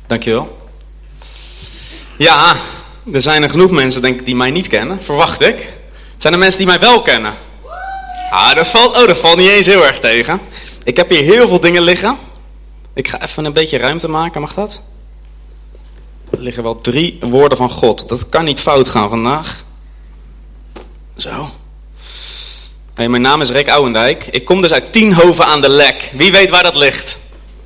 Dankjewel. Ja, er zijn er genoeg mensen, denk ik, die mij niet kennen, verwacht ik. Het zijn er mensen die mij wel kennen. Dat valt niet eens heel erg tegen. Ik heb hier heel veel dingen liggen. Ik ga even een beetje ruimte maken, mag dat? Er liggen wel 3 woorden van God. Dat kan niet fout gaan vandaag. Zo. Hey, mijn naam is Rick Ouwendijk. Ik kom dus uit Tienhoven aan de Lek. Wie weet waar dat ligt?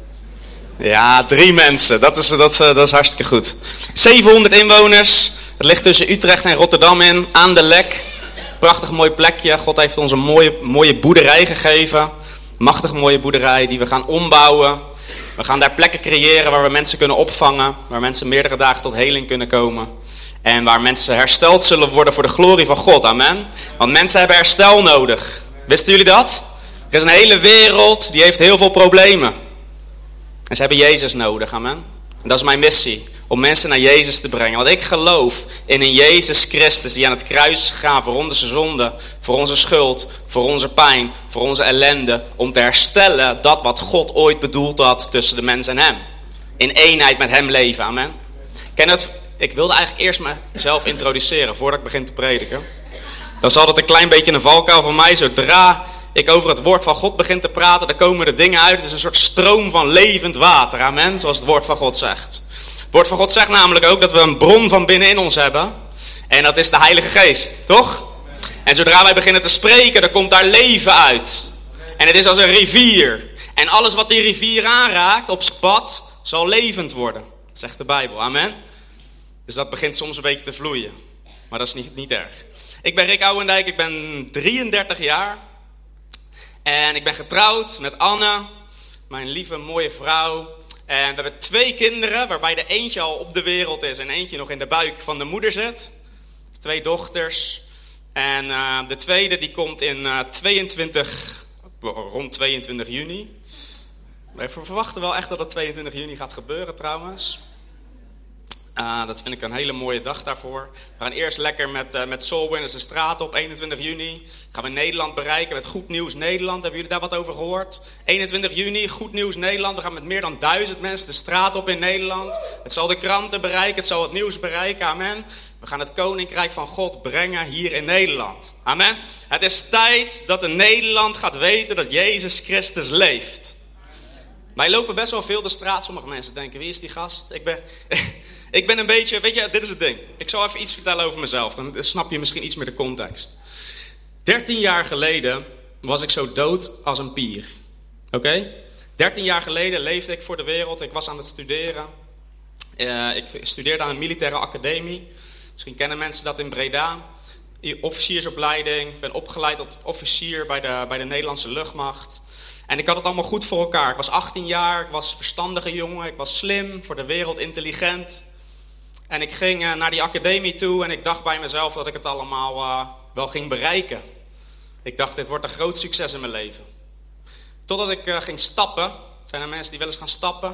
Ja, 3 mensen. Dat is hartstikke goed. 700 inwoners. Het ligt tussen Utrecht en Rotterdam in. Aan de Lek. Prachtig mooi plekje. God heeft ons een mooie boerderij gegeven. Machtig mooie boerderij die we gaan ombouwen. We gaan daar plekken creëren waar we mensen kunnen opvangen. Waar mensen meerdere dagen tot heling kunnen komen. En waar mensen hersteld zullen worden voor de glorie van God. Amen. Want mensen hebben herstel nodig. Wisten jullie dat? Er is een hele wereld die heeft heel veel problemen. En ze hebben Jezus nodig. Amen. En dat is mijn missie. Om mensen naar Jezus te brengen. Want ik geloof in een Jezus Christus die aan het kruis is gegaan voor onze zonde, voor onze schuld, voor onze pijn, voor onze ellende. Om te herstellen dat wat God ooit bedoeld had tussen de mens en hem. In eenheid met hem leven. Amen. Ken dat? Ik wilde eigenlijk eerst mezelf introduceren voordat ik begin te prediken. Dan zal dat een klein beetje een valkuil van mij. Zodra ik over het woord van God begin te praten, dan komen er dingen uit. Het is een soort stroom van levend water. Amen. Zoals het woord van God zegt. Het woord van God zegt namelijk ook dat we een bron van binnenin ons hebben. En dat is de Heilige Geest. Toch? En zodra wij beginnen te spreken, dan komt daar leven uit. En het is als een rivier. En alles wat die rivier aanraakt op zijn pad, zal levend worden. Dat zegt de Bijbel. Amen. Dus dat begint soms een beetje te vloeien. Maar dat is niet erg. Ik ben Rick Ouwendijk, ik ben 33 jaar. En ik ben getrouwd met Anne, mijn lieve mooie vrouw. En we hebben 2 kinderen, waarbij de eentje al op de wereld is en eentje nog in de buik van de moeder zit. 2 dochters. En de tweede die komt in rond 22 juni. We verwachten wel echt dat het 22 juni gaat gebeuren trouwens. Dat vind ik een hele mooie dag daarvoor. We gaan eerst lekker met Soulwinners de straat op, 21 juni. Gaan we Nederland bereiken met Goed Nieuws Nederland. Hebben jullie daar wat over gehoord? 21 juni, Goed Nieuws Nederland. We gaan met meer dan 1000 mensen de straat op in Nederland. Het zal de kranten bereiken, het zal het nieuws bereiken. Amen. We gaan het Koninkrijk van God brengen hier in Nederland. Amen. Het is tijd dat in Nederland gaat weten dat Jezus Christus leeft. Wij lopen best wel veel de straat. Sommige mensen denken, wie is die gast? Ik ben een beetje, weet je, dit is het ding. Ik zal even iets vertellen over mezelf. Dan snap je misschien iets meer de context. 13 jaar geleden was ik zo dood als een pier. Oké? 13 jaar geleden leefde ik voor de wereld. Ik was aan het studeren. Ik studeerde aan een militaire academie. Misschien kennen mensen dat in Breda. Officiersopleiding. Ik ben opgeleid tot officier bij de Nederlandse luchtmacht. En ik had het allemaal goed voor elkaar. Ik was 18 jaar, ik was verstandige jongen, ik was slim, voor de wereld intelligent. En ik ging naar die academie toe en ik dacht bij mezelf dat ik het allemaal wel ging bereiken. Ik dacht, dit wordt een groot succes in mijn leven. Totdat ik ging stappen. Zijn er mensen die wel eens gaan stappen?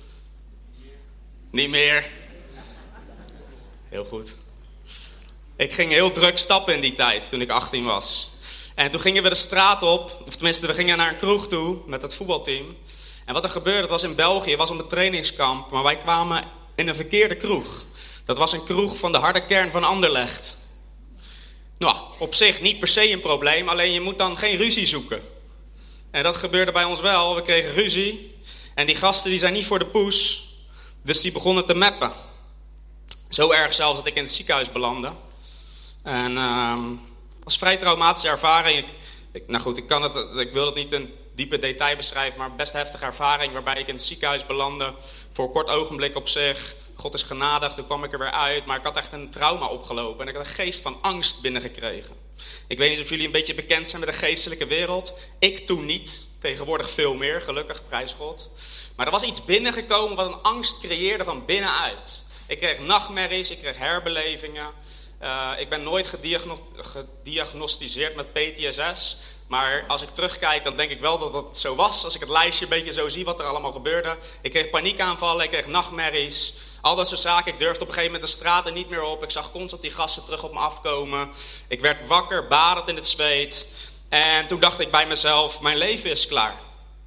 Niet meer. Heel goed. Ik ging heel druk stappen in die tijd, toen ik 18 was. En toen gingen we de straat op, of tenminste we gingen naar een kroeg toe met het voetbalteam. En wat er gebeurde, het was in België, het was op een trainingskamp, maar wij kwamen in een verkeerde kroeg. Dat was een kroeg van de harde kern van Anderlecht. Nou, op zich niet per se een probleem, alleen je moet dan geen ruzie zoeken. En dat gebeurde bij ons wel, we kregen ruzie. En die gasten die zijn niet voor de poes, dus die begonnen te meppen. Zo erg zelfs dat ik in het ziekenhuis belandde. En het was een vrij traumatische ervaring. Ik wil het niet in diepe detail beschrijven, maar best heftige ervaring waarbij ik in het ziekenhuis belandde. Voor een kort ogenblik op zich. God is genadig, toen kwam ik er weer uit. Maar ik had echt een trauma opgelopen en ik had een geest van angst binnengekregen. Ik weet niet of jullie een beetje bekend zijn met de geestelijke wereld. Ik toen niet. Tegenwoordig veel meer, gelukkig, prijs God. Maar er was iets binnengekomen wat een angst creëerde van binnenuit. Ik kreeg nachtmerries, ik kreeg herbelevingen. Ik ben nooit gediagnosticeerd met PTSS. Maar als ik terugkijk, dan denk ik wel dat het zo was. Als ik het lijstje een beetje zo zie wat er allemaal gebeurde. Ik kreeg paniekaanvallen, ik kreeg nachtmerries. Al dat soort zaken. Ik durfde op een gegeven moment de straten niet meer op. Ik zag constant die gasten terug op me afkomen. Ik werd wakker, badend in het zweet. En toen dacht ik bij mezelf, mijn leven is klaar.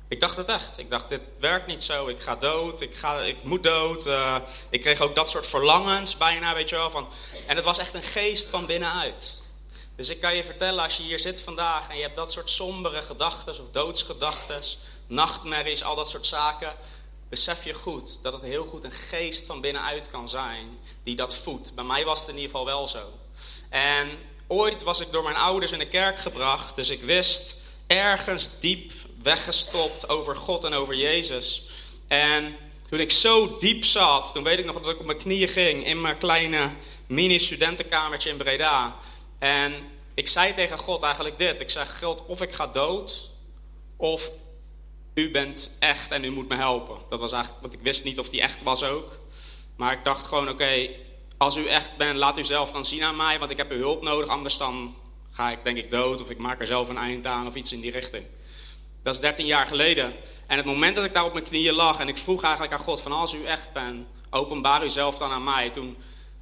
Ik dacht het echt. Ik dacht, dit werkt niet zo. Ik ga dood. Ik moet dood. Ik kreeg ook dat soort verlangens bijna, weet je wel. En het was echt een geest van binnenuit. Dus ik kan je vertellen, als je hier zit vandaag en je hebt dat soort sombere gedachten of doodsgedachten, nachtmerries, al dat soort zaken, besef je goed dat het heel goed een geest van binnenuit kan zijn die dat voedt. Bij mij was het in ieder geval wel zo. En ooit was ik door mijn ouders in de kerk gebracht, dus ik wist ergens diep weggestopt over God en over Jezus. En toen ik zo diep zat, toen weet ik nog dat ik op mijn knieën ging in mijn kleine mini-studentenkamertje in Breda. En ik zei tegen God eigenlijk dit. Ik zei, God, of ik ga dood, of u bent echt en u moet me helpen. Dat was eigenlijk, want ik wist niet of die echt was ook. Maar ik dacht gewoon, oké, als u echt bent, laat u zelf dan zien aan mij, want ik heb uw hulp nodig. Anders dan ga ik denk ik dood, of ik maak er zelf een eind aan, of iets in die richting. Dat is 13 jaar geleden. En het moment dat ik daar op mijn knieën lag en ik vroeg eigenlijk aan God van, als u echt bent, openbaar u zelf dan aan mij. Toen,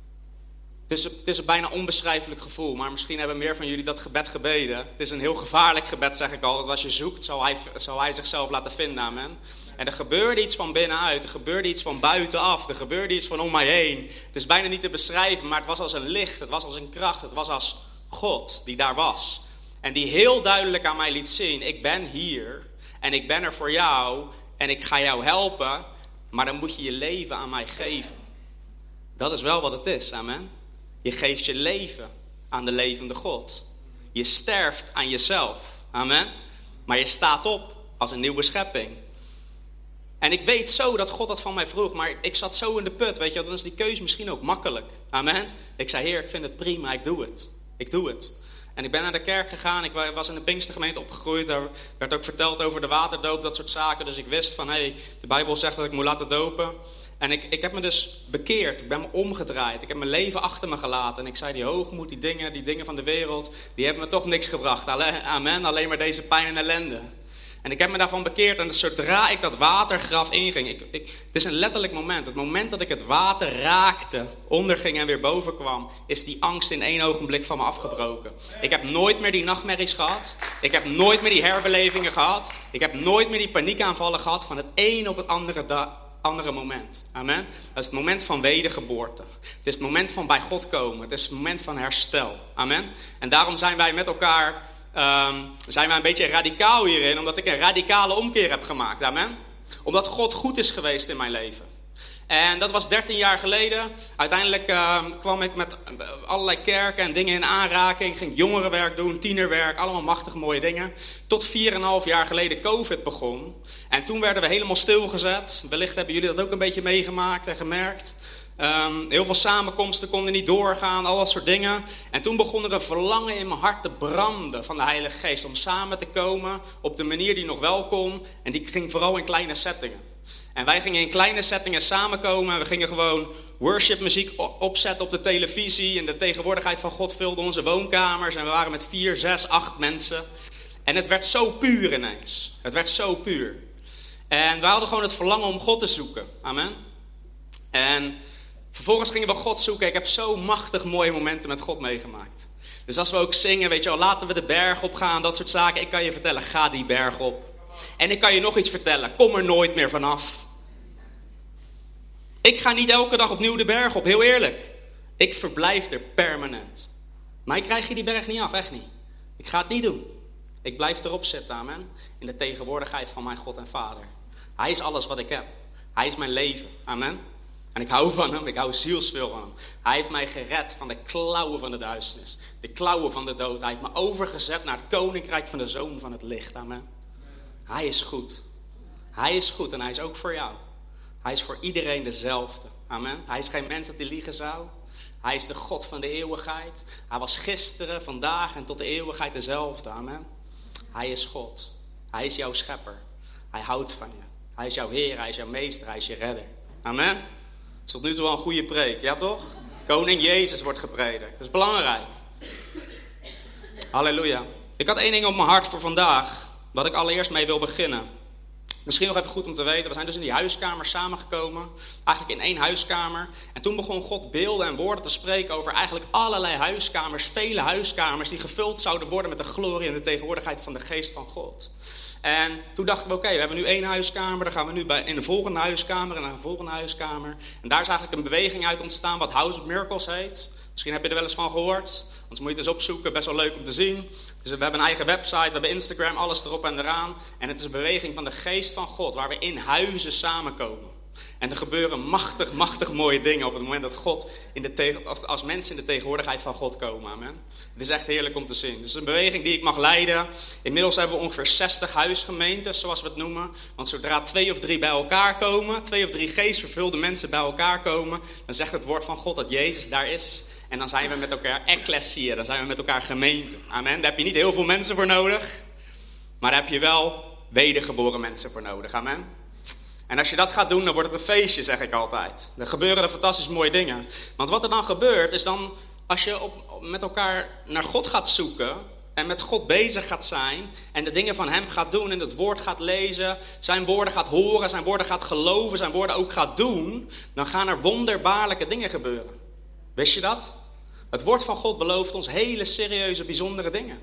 het is een bijna onbeschrijfelijk gevoel, maar misschien hebben meer van jullie dat gebed gebeden. Het is een heel gevaarlijk gebed, zeg ik altijd. Als je zoekt, zal hij zichzelf laten vinden, amen. En er gebeurde iets van binnenuit, er gebeurde iets van buitenaf, er gebeurde iets van om mij heen. Het is bijna niet te beschrijven, maar het was als een licht, het was als een kracht, het was als God die daar was. En die heel duidelijk aan mij liet zien, ik ben hier en ik ben er voor jou en ik ga jou helpen, maar dan moet je je leven aan mij geven. Dat is wel wat het is, amen. Je geeft je leven aan de levende God. Je sterft aan jezelf, amen. Maar je staat op als een nieuwe schepping. En ik weet zo dat God dat van mij vroeg, maar ik zat zo in de put, weet je, dan is die keuze misschien ook makkelijk, amen. Ik zei, Heer, ik vind het prima, ik doe het. En ik ben naar de kerk gegaan, ik was in de Pinkstergemeente opgegroeid, daar werd ook verteld over de waterdoop, dat soort zaken. Dus ik wist van, de Bijbel zegt dat ik moet laten dopen. En ik heb me dus bekeerd, ik ben me omgedraaid, ik heb mijn leven achter me gelaten. En ik zei, die hoogmoed, die dingen van de wereld, die hebben me toch niks gebracht. Amen, alleen maar deze pijn en ellende. En ik heb me daarvan bekeerd en zodra ik dat watergraf inging, het is een letterlijk moment. Het moment dat ik het water raakte, onderging en weer boven kwam, is die angst in 1 ogenblik van me afgebroken. Ik heb nooit meer die nachtmerries gehad. Ik heb nooit meer die herbelevingen gehad. Ik heb nooit meer die paniekaanvallen gehad van het een op het andere moment. Amen. Dat is het moment van wedergeboorte. Het is het moment van bij God komen. Het is het moment van herstel. Amen. En daarom zijn wij met elkaar zijn wij een beetje radicaal hierin, omdat ik een radicale omkeer heb gemaakt. Amen. Omdat God goed is geweest in mijn leven. En dat was 13 jaar geleden. Uiteindelijk kwam ik met allerlei kerken en dingen in aanraking. Ging jongerenwerk doen, tienerwerk, allemaal machtig mooie dingen. Tot 4,5 jaar geleden COVID begon. En toen werden we helemaal stilgezet. Wellicht hebben jullie dat ook een beetje meegemaakt en gemerkt. Heel veel samenkomsten konden niet doorgaan, al dat soort dingen. En toen begon er een verlangen in mijn hart te branden van de Heilige Geest. Om samen te komen op de manier die nog wel kon. En die ging vooral in kleine settingen. En wij gingen in kleine settingen samenkomen. En we gingen gewoon worshipmuziek opzetten op de televisie. En de tegenwoordigheid van God vulde onze woonkamers. En we waren met 4, 6, 8 mensen. En het werd zo puur ineens. Het werd zo puur. En we hadden gewoon het verlangen om God te zoeken. Amen. En vervolgens gingen we God zoeken. Ik heb zo machtig mooie momenten met God meegemaakt. Dus als we ook zingen, weet je wel, laten we de berg op gaan, dat soort zaken. Ik kan je vertellen, ga die berg op. En ik kan je nog iets vertellen, kom er nooit meer vanaf. Ik ga niet elke dag opnieuw de berg op, heel eerlijk. Ik verblijf er permanent. Maar ik krijg je die berg niet af, echt niet. Ik ga het niet doen. Ik blijf erop zitten, amen. In de tegenwoordigheid van mijn God en Vader. Hij is alles wat ik heb. Hij is mijn leven, amen. En ik hou van hem, ik hou zielsveel van hem. Hij heeft mij gered van de klauwen van de duisternis. De klauwen van de dood. Hij heeft me overgezet naar het koninkrijk van de Zoon van het licht, amen. Hij is goed. Hij is goed en hij is ook voor jou. Hij is voor iedereen dezelfde. Amen. Hij is geen mens dat hij liegen zou. Hij is de God van de eeuwigheid. Hij was gisteren, vandaag en tot de eeuwigheid dezelfde. Amen. Hij is God. Hij is jouw schepper. Hij houdt van je. Hij is jouw Heer, hij is jouw meester, hij is je redder. Amen. Dat is tot nu toe wel een goede preek, ja toch? Koning Jezus wordt gepredikt. Dat is belangrijk. Halleluja. Ik had 1 ding op mijn hart voor vandaag, wat ik allereerst mee wil beginnen. Misschien nog even goed om te weten, we zijn dus in die huiskamer samengekomen. Eigenlijk in 1 huiskamer. En toen begon God beelden en woorden te spreken over eigenlijk allerlei huiskamers. Vele huiskamers die gevuld zouden worden met de glorie en de tegenwoordigheid van de geest van God. En toen dachten we, oké, we hebben nu 1 huiskamer. Dan gaan we nu in de volgende huiskamer en naar de volgende huiskamer. En daar is eigenlijk een beweging uit ontstaan wat House of Miracles heet. Misschien heb je er wel eens van gehoord. Anders moet je het eens opzoeken, best wel leuk om te zien. Dus we hebben een eigen website, we hebben Instagram, alles erop en eraan. En het is een beweging van de geest van God, waar we in huizen samenkomen. En er gebeuren machtig mooie dingen op het moment dat God als mensen in de tegenwoordigheid van God komen. Amen. Het is echt heerlijk om te zien. Het is een beweging die ik mag leiden. Inmiddels hebben we ongeveer 60 huisgemeentes, zoals we het noemen. Want zodra 2 of 3 bij elkaar komen, 2 of 3 geestvervulde mensen bij elkaar komen, dan zegt het woord van God dat Jezus daar is. En dan zijn we met elkaar ecclesia, dan zijn we met elkaar gemeente. Amen. Daar heb je niet heel veel mensen voor nodig, maar daar heb je wel wedergeboren mensen voor nodig. Amen. En als je dat gaat doen, dan wordt het een feestje, zeg ik altijd. Er gebeuren er fantastisch mooie dingen. Want wat er dan gebeurt, is dan als je met elkaar naar God gaat zoeken en met God bezig gaat zijn en de dingen van hem gaat doen en het woord gaat lezen, zijn woorden gaat horen, zijn woorden gaat geloven, zijn woorden ook gaat doen, dan gaan er wonderbaarlijke dingen gebeuren. Wist je dat? Het woord van God belooft ons hele serieuze, bijzondere dingen.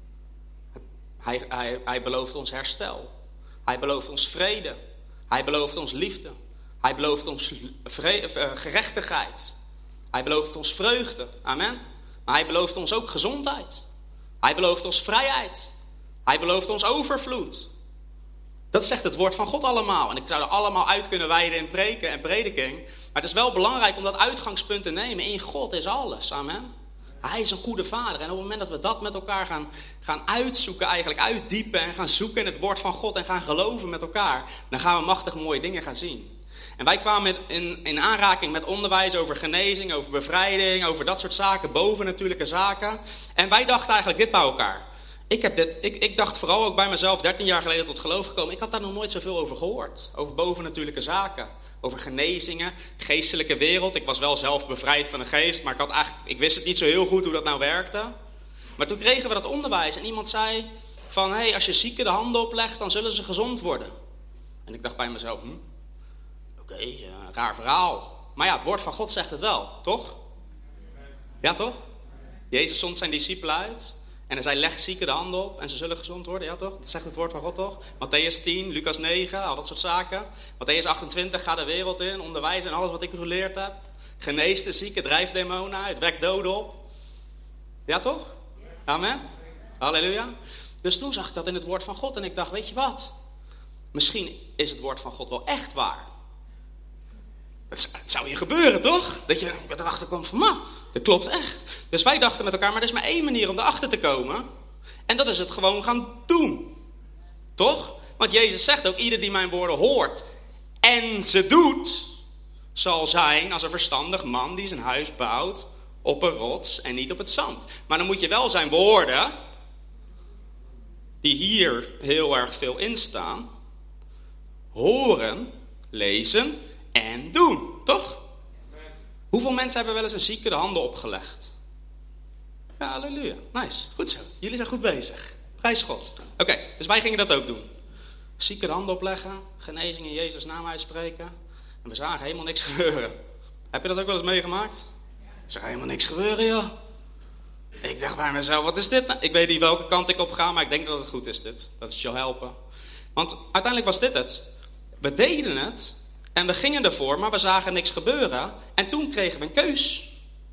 Hij belooft ons herstel. Hij belooft ons vrede. Hij belooft ons liefde. Hij belooft ons gerechtigheid. Hij belooft ons vreugde. Amen. Maar hij belooft ons ook gezondheid. Hij belooft ons vrijheid. Hij belooft ons overvloed. Dat zegt het woord van God allemaal. En ik zou er allemaal uit kunnen wijden in preken en prediking. Maar het is wel belangrijk om dat uitgangspunt te nemen. In God is alles. Amen. Hij is een goede vader. En op het moment dat we dat met elkaar gaan uitzoeken, eigenlijk uitdiepen en gaan zoeken in het woord van God en gaan geloven met elkaar, dan gaan we machtig mooie dingen gaan zien. En wij kwamen in aanraking met onderwijs over genezing, over bevrijding, over dat soort zaken, bovennatuurlijke zaken. En wij dachten eigenlijk dit bij elkaar. Ik dacht vooral ook bij mezelf, 13 jaar geleden tot geloof gekomen, ik had daar nog nooit zoveel over gehoord. Over bovennatuurlijke zaken, over genezingen, geestelijke wereld. Ik was wel zelf bevrijd van de geest, maar ik wist het niet zo heel goed hoe dat nou werkte. Maar toen kregen we dat onderwijs en iemand zei van, hey, als je zieken de handen oplegt, dan zullen ze gezond worden. En ik dacht bij mezelf, oké, raar verhaal. Maar ja, het woord van God zegt het wel, toch? Ja, toch? Jezus zond zijn discipelen uit. En hij zei, leg zieken de handen op en ze zullen gezond worden. Ja toch? Dat zegt het woord van God toch? Matthäus 10, Lucas 9, al dat soort zaken. Matthäus 28, ga de wereld in, onderwijs en alles wat ik u geleerd heb. Genees de zieken, drijf demonen uit, wek doden op. Ja toch? Amen. Halleluja. Dus toen zag ik dat in het woord van God en ik dacht, weet je wat? Misschien is het woord van God wel echt waar. Het zou hier gebeuren toch? Dat je erachter komt van, dat klopt echt. Dus wij dachten met elkaar, maar er is maar 1 manier om erachter te komen. En dat is het gewoon gaan doen. Toch? Want Jezus zegt ook, ieder die mijn woorden hoort en ze doet, zal zijn als een verstandig man die zijn huis bouwt op een rots en niet op het zand. Maar dan moet je wel zijn woorden, die hier heel erg veel in staan, horen, lezen en doen. Toch? Hoeveel mensen hebben wel eens een zieke de handen opgelegd? Ja, halleluja. Nice. Goed zo. Jullie zijn goed bezig. Prijs God. Oké, dus wij gingen dat ook doen. Zieke de handen opleggen. Genezing in Jezus' naam uitspreken. En we zagen helemaal niks gebeuren. Heb je dat ook wel eens meegemaakt? Er zag helemaal niks gebeuren, joh. Ik dacht bij mezelf, wat is dit nou? Ik weet niet welke kant ik op ga, maar ik denk dat het goed is dit. Dat het je helpen. Want uiteindelijk was dit het. We deden het. En we gingen ervoor, maar we zagen niks gebeuren. En toen kregen we een keus.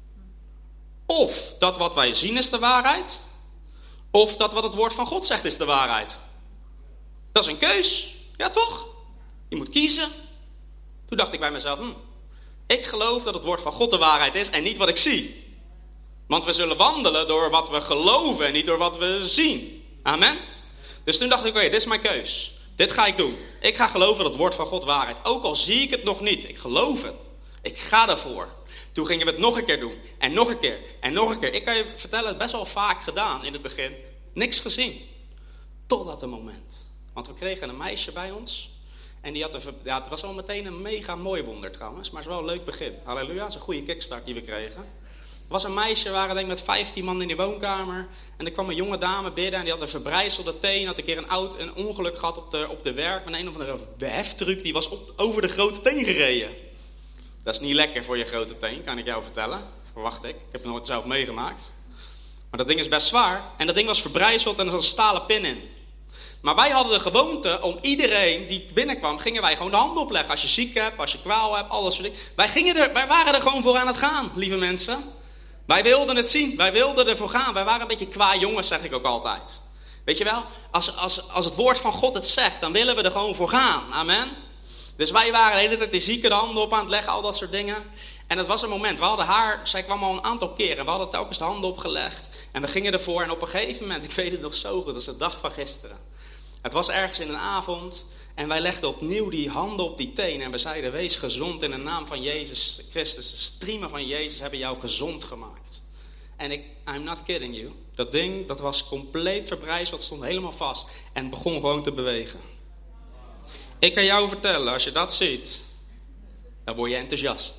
Of dat wat wij zien is de waarheid. Of dat wat het woord van God zegt is de waarheid. Dat is een keus. Ja toch? Je moet kiezen. Toen dacht ik bij mezelf, ik geloof dat het woord van God de waarheid is en niet wat ik zie. Want we zullen wandelen door wat we geloven en niet door wat we zien. Amen? Dus toen dacht ik, oké, dit is mijn keus. Dit ga ik doen. Ik ga geloven dat het woord van God waarheid. Ook al zie ik het nog niet. Ik geloof het. Ik ga daarvoor. Toen gingen we het nog een keer doen. En nog een keer. En nog een keer. Ik kan je vertellen, het best wel vaak gedaan in het begin. Niks gezien. Totdat een moment. Want we kregen een meisje bij ons. En die had het was al meteen een mega mooi wonder trouwens. Maar het is wel een leuk begin. Halleluja. Het is een goede kickstart die we kregen. Er was een meisje, we waren denk ik met 15 man in die woonkamer. En er kwam een jonge dame binnen en die had een verbrijzelde teen. Had een keer een ongeluk gehad op de werk met een of andere heftruck. Die was over de grote teen gereden. Dat is niet lekker voor je grote teen, kan ik jou vertellen. Verwacht ik. Ik heb het nooit zelf meegemaakt. Maar dat ding is best zwaar. En dat ding was verbrijzeld en er zat een stalen pin in. Maar wij hadden de gewoonte om iedereen die binnenkwam, gingen wij gewoon de hand opleggen. Als je ziek hebt, als je kwaal hebt, al dat soort dingen. Wij waren er gewoon voor aan het gaan, lieve mensen. Wij wilden het zien, wij wilden ervoor gaan. Wij waren een beetje qua jongens, zeg ik ook altijd. Weet je wel, als het woord van God het zegt, dan willen we er gewoon voor gaan. Amen. Dus wij waren de hele tijd die zieke de handen op aan het leggen, al dat soort dingen. En het was een moment, we hadden haar, zij kwam al een aantal keren. En we hadden telkens de handen opgelegd. En we gingen ervoor en op een gegeven moment, ik weet het nog zo goed, dat is de dag van gisteren. Het was ergens in een avond en wij legden opnieuw die handen op die tenen. En we zeiden, wees gezond in de naam van Jezus Christus. De striemen van Jezus hebben jou gezond gemaakt. En I'm not kidding you. Dat ding, dat was compleet verbrijzeld, stond helemaal vast. En begon gewoon te bewegen. Ik kan jou vertellen, als je dat ziet, dan word je enthousiast.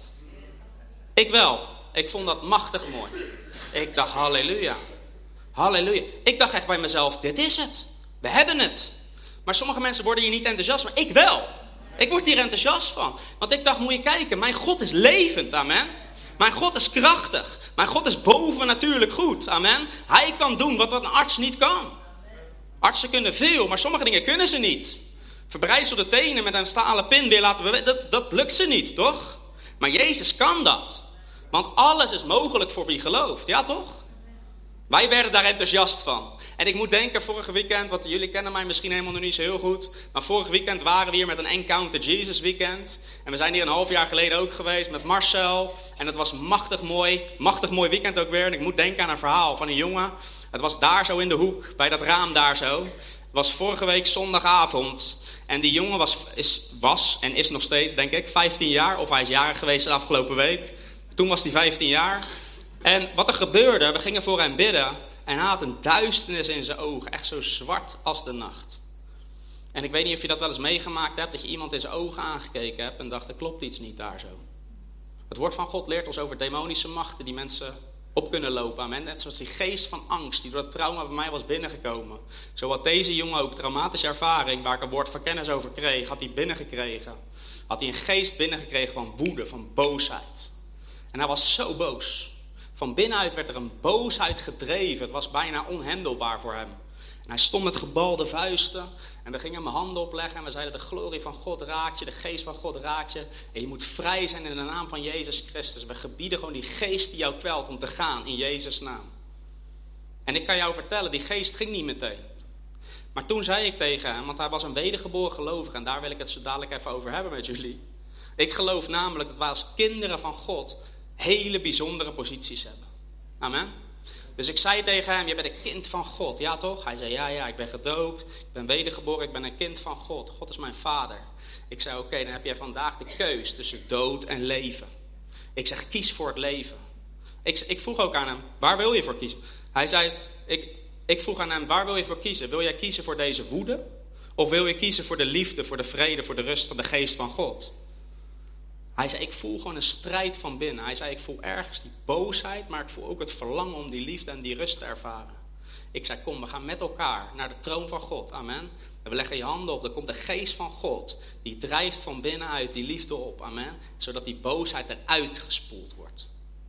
Ik wel. Ik vond dat machtig mooi. Ik dacht, halleluja. Halleluja. Ik dacht echt bij mezelf, dit is het. We hebben het. Maar sommige mensen worden hier niet enthousiast van. Ik wel. Ik word hier enthousiast van. Want ik dacht, moet je kijken, mijn God is levend, amen. Mijn God is krachtig. Mijn God is bovennatuurlijk goed, amen. Hij kan doen wat een arts niet kan. Artsen kunnen veel, maar sommige dingen kunnen ze niet. Verbrijzelde tenen met een stalen pin weer laten bewegen, dat lukt ze niet, toch? Maar Jezus kan dat. Want alles is mogelijk voor wie gelooft, ja toch? Wij werden daar enthousiast van. En ik moet denken, vorige weekend, want jullie kennen mij misschien helemaal nog niet zo heel goed. Maar vorig weekend waren we hier met een Encounter Jesus weekend. En we zijn hier een half jaar geleden ook geweest met Marcel. En het was machtig mooi weekend ook weer. En ik moet denken aan een verhaal van een jongen. Het was daar zo in de hoek, bij dat raam daar zo. Het was vorige week zondagavond. En die jongen was en is nog steeds, denk ik, 15 jaar. Of hij is jarig geweest de afgelopen week. Toen was hij 15 jaar. En wat er gebeurde, we gingen voor hem bidden. En hij had een duisternis in zijn ogen. Echt zo zwart als de nacht. En ik weet niet of je dat wel eens meegemaakt hebt. Dat je iemand in zijn ogen aangekeken hebt. En dacht, er klopt iets niet daar zo. Het woord van God leert ons over demonische machten. Die mensen op kunnen lopen. Amen. Net zoals die geest van angst. Die door het trauma bij mij was binnengekomen. Zo had deze jongen ook traumatische ervaring. Waar ik een woord van kennis over kreeg. Had hij binnengekregen. Had hij een geest binnengekregen van woede. Van boosheid. En hij was zo boos. Van binnenuit werd er een boosheid gedreven. Het was bijna onhandelbaar voor hem. En hij stond met gebalde vuisten. En we gingen hem handen opleggen. En we zeiden, de glorie van God raakt je. De geest van God raakt je. En je moet vrij zijn in de naam van Jezus Christus. We gebieden gewoon die geest die jou kwelt om te gaan in Jezus' naam. En ik kan jou vertellen, die geest ging niet meteen. Maar toen zei ik tegen hem, want hij was een wedergeboren gelovige. En daar wil ik het zo dadelijk even over hebben met jullie. Ik geloof namelijk dat wij als kinderen van God hele bijzondere posities hebben. Amen. Dus ik zei tegen hem, je bent een kind van God, ja toch? Hij zei, ja, ik ben gedoopt, ik ben wedergeboren, ik ben een kind van God. God is mijn vader. Ik zei, oké, dan heb jij vandaag de keus tussen dood en leven. Ik zeg, kies voor het leven. Ik vroeg ook aan hem, waar wil je voor kiezen? Hij zei, ik vroeg aan hem, waar wil je voor kiezen? Wil jij kiezen voor deze woede? Of wil je kiezen voor de liefde, voor de vrede, voor de rust van de geest van God? Hij zei, ik voel gewoon een strijd van binnen. Hij zei, ik voel ergens die boosheid, maar ik voel ook het verlangen om die liefde en die rust te ervaren. Ik zei, kom, we gaan met elkaar naar de troon van God. Amen. En we leggen je handen op, dan komt de geest van God. Die drijft van binnenuit die liefde op. Amen. Zodat die boosheid eruit gespoeld wordt.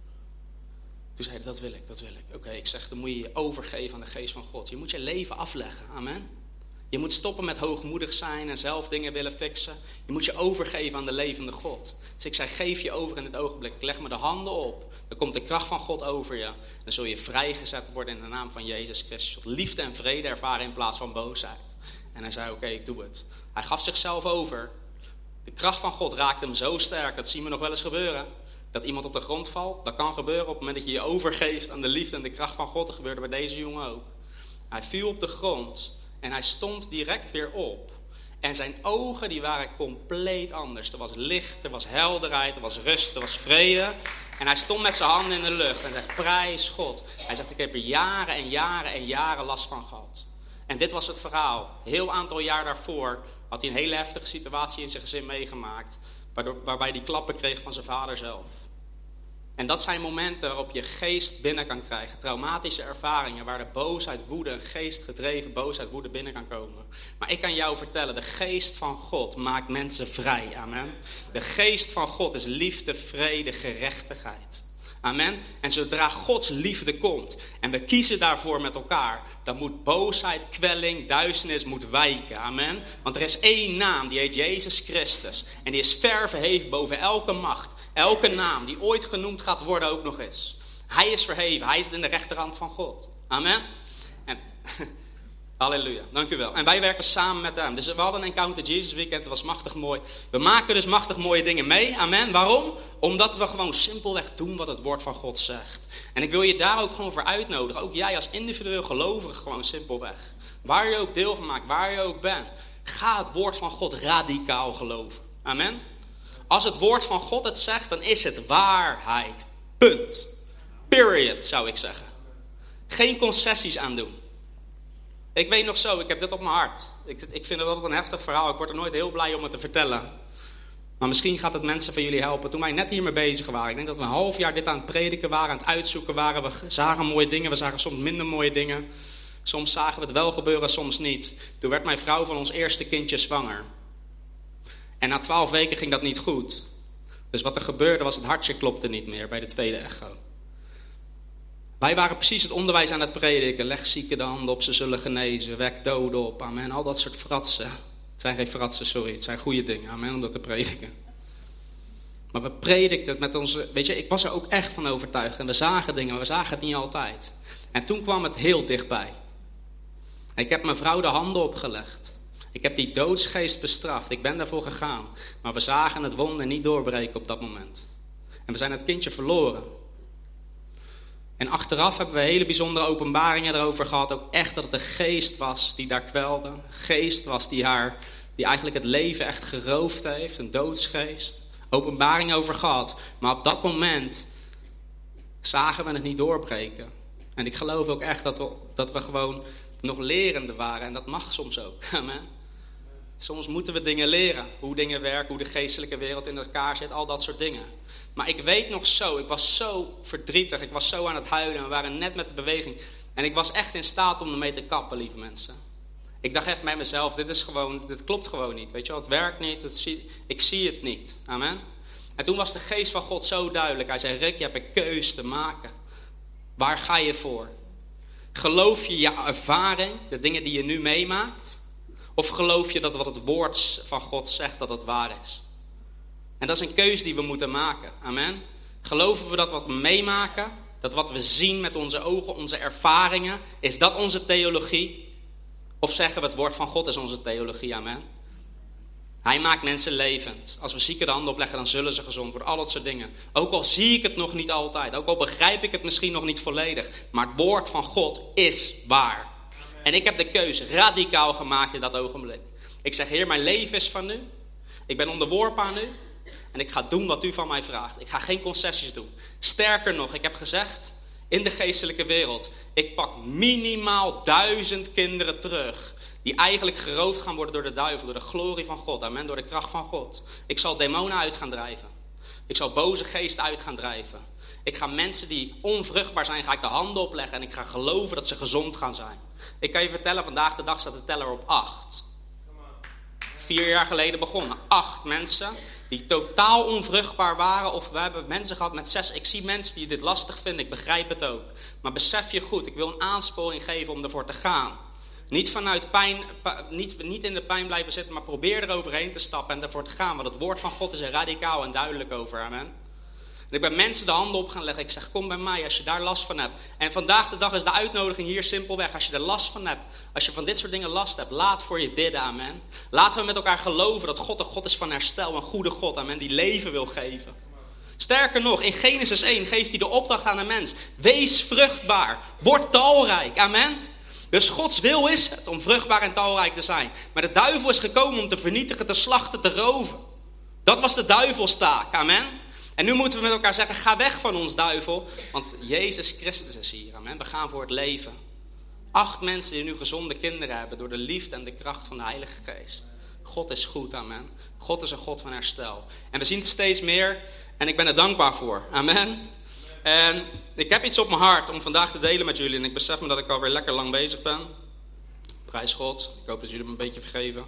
Toen zei hij, dat wil ik. Oké, ik zeg, dan moet je je overgeven aan de geest van God. Je moet je leven afleggen. Amen. Je moet stoppen met hoogmoedig zijn en zelf dingen willen fixen. Je moet je overgeven aan de levende God. Dus ik zei, geef je over in het ogenblik. Leg me de handen op. Dan komt de kracht van God over je. Dan zul je vrijgezet worden in de naam van Jezus Christus. Liefde en vrede ervaren in plaats van boosheid. En hij zei, oké, ik doe het. Hij gaf zichzelf over. De kracht van God raakte hem zo sterk. Dat zien we nog wel eens gebeuren. Dat iemand op de grond valt. Dat kan gebeuren op het moment dat je je overgeeft aan de liefde en de kracht van God. Dat gebeurde bij deze jongen ook. Hij viel op de grond. En hij stond direct weer op. En zijn ogen die waren compleet anders. Er was licht, er was helderheid, er was rust, er was vrede. En hij stond met zijn handen in de lucht en zegt, prijs God. Hij zegt, ik heb er jaren en jaren en jaren last van gehad. En dit was het verhaal. Een heel aantal jaar daarvoor had hij een hele heftige situatie in zijn gezin meegemaakt. Waarbij hij klappen kreeg van zijn vader zelf. En dat zijn momenten waarop je geest binnen kan krijgen. Traumatische ervaringen waar de boosheid, woede, een geestgedreven boosheid, woede binnen kan komen. Maar ik kan jou vertellen, de geest van God maakt mensen vrij. Amen. De geest van God is liefde, vrede, gerechtigheid. Amen. En zodra Gods liefde komt en we kiezen daarvoor met elkaar, dan moet boosheid, kwelling, duisternis moet wijken. Amen. Want er is één naam, die heet Jezus Christus. En die is ver verheven boven elke macht. Elke naam die ooit genoemd gaat worden ook nog eens. Hij is verheven, hij is in de rechterhand van God. Amen. En halleluja, dank u wel. En wij werken samen met hem. Dus we hadden een Encounter Jesus weekend, het was machtig mooi. We maken dus machtig mooie dingen mee, amen. Waarom? Omdat we gewoon simpelweg doen wat het woord van God zegt. En ik wil je daar ook gewoon voor uitnodigen. Ook jij als individueel gelovige gewoon simpelweg. Waar je ook deel van maakt, waar je ook bent. Ga het woord van God radicaal geloven. Amen. Als het woord van God het zegt, dan is het waarheid. Punt. Period, zou ik zeggen. Geen concessies aan doen. Ik weet nog zo, ik heb dit op mijn hart. Ik vind het altijd een heftig verhaal. Ik word er nooit heel blij om het te vertellen. Maar misschien gaat het mensen van jullie helpen. Toen wij net hiermee bezig waren. Ik denk dat we een half jaar dit aan het prediken waren, aan het uitzoeken waren. We zagen mooie dingen, we zagen soms minder mooie dingen. Soms zagen we het wel gebeuren, soms niet. Toen werd mijn vrouw van ons eerste kindje zwanger. En na 12 weken ging dat niet goed. Dus wat er gebeurde was, het hartje klopte niet meer bij de tweede echo. Wij waren precies het onderwijs aan het prediken. Leg zieken de handen op, ze zullen genezen. Wek doden op, amen. Al dat soort fratsen. Het zijn geen fratsen, sorry. Het zijn goede dingen, amen, om dat te prediken. Maar we predikten het met onze... Weet je, ik was er ook echt van overtuigd. En we zagen dingen, maar we zagen het niet altijd. En toen kwam het heel dichtbij. Ik heb mijn vrouw de handen opgelegd. Ik heb die doodsgeest bestraft. Ik ben daarvoor gegaan. Maar we zagen het wonder niet doorbreken op dat moment. En we zijn het kindje verloren. En achteraf hebben we hele bijzondere openbaringen erover gehad. Ook echt dat het de geest was die daar kwelde. Geest was die eigenlijk het leven echt geroofd heeft. Een doodsgeest. Openbaring over gehad. Maar op dat moment zagen we het niet doorbreken. En ik geloof ook echt dat we gewoon nog lerende waren. En dat mag soms ook. Amen. Soms moeten we dingen leren. Hoe dingen werken, hoe de geestelijke wereld in elkaar zit. Al dat soort dingen. Maar ik weet nog zo, ik was zo verdrietig. Ik was zo aan het huilen. We waren net met de beweging. En ik was echt in staat om ermee te kappen, lieve mensen. Ik dacht echt bij mezelf, dit klopt gewoon niet. Weet je wel, het werkt niet. Ik zie het niet. Amen. En toen was de geest van God zo duidelijk. Hij zei, Rick, je hebt een keus te maken. Waar ga je voor? Geloof je je ervaring, de dingen die je nu meemaakt? Of geloof je dat wat het woord van God zegt, dat het waar is? En dat is een keuze die we moeten maken. Amen. Geloven we dat wat we meemaken, dat wat we zien met onze ogen, onze ervaringen, is dat onze theologie? Of zeggen we het woord van God is onze theologie? Amen. Hij maakt mensen levend. Als we zieken de handen opleggen, dan zullen ze gezond worden. Al dat soort dingen. Ook al zie ik het nog niet altijd. Ook al begrijp ik het misschien nog niet volledig. Maar het woord van God is waar. Amen. En ik heb de keuze radicaal gemaakt in dat ogenblik. Ik zeg, Heer, mijn leven is van u. Ik ben onderworpen aan u. En ik ga doen wat u van mij vraagt. Ik ga geen concessies doen. Sterker nog, ik heb gezegd, in de geestelijke wereld, ik pak minimaal 1000 kinderen terug. Die eigenlijk geroofd gaan worden door de duivel, door de glorie van God. Amen, door de kracht van God. Ik zal demonen uit gaan drijven. Ik zal boze geesten uit gaan drijven. Ik ga mensen die onvruchtbaar zijn, ga ik de handen opleggen. En ik ga geloven dat ze gezond gaan zijn. Ik kan je vertellen, vandaag de dag staat de teller op 8. 4 jaar geleden begonnen. 8 mensen die totaal onvruchtbaar waren. Of we hebben mensen gehad met 6. Ik zie mensen die dit lastig vinden, ik begrijp het ook. Maar besef je goed, ik wil een aansporing geven om ervoor te gaan. Niet vanuit pijn, niet in de pijn blijven zitten, maar probeer er overheen te stappen en ervoor te gaan. Want het woord van God is er radicaal en duidelijk over. Amen. En ik ben mensen de handen op gaan leggen. Ik zeg, kom bij mij als je daar last van hebt. En vandaag de dag is de uitnodiging hier simpelweg. Als je er last van hebt, als je van dit soort dingen last hebt, laat voor je bidden. Amen. Laten we met elkaar geloven dat God een God is van herstel. Een goede God, amen, die leven wil geven. Sterker nog, in Genesis 1 geeft hij de opdracht aan de mens. Wees vruchtbaar. Word talrijk. Amen. Dus Gods wil is het om vruchtbaar en talrijk te zijn. Maar de duivel is gekomen om te vernietigen, te slachten, te roven. Dat was de duivelstaak. Amen. En nu moeten we met elkaar zeggen, ga weg van ons duivel. Want Jezus Christus is hier. Amen. We gaan voor het leven. 8 mensen die nu gezonde kinderen hebben door de liefde en de kracht van de Heilige Geest. God is goed. Amen. God is een God van herstel. En we zien het steeds meer. En ik ben er dankbaar voor. Amen. En ik heb iets op mijn hart om vandaag te delen met jullie. En ik besef me dat ik alweer lekker lang bezig ben. Prijs God. Ik hoop dat jullie me een beetje vergeven.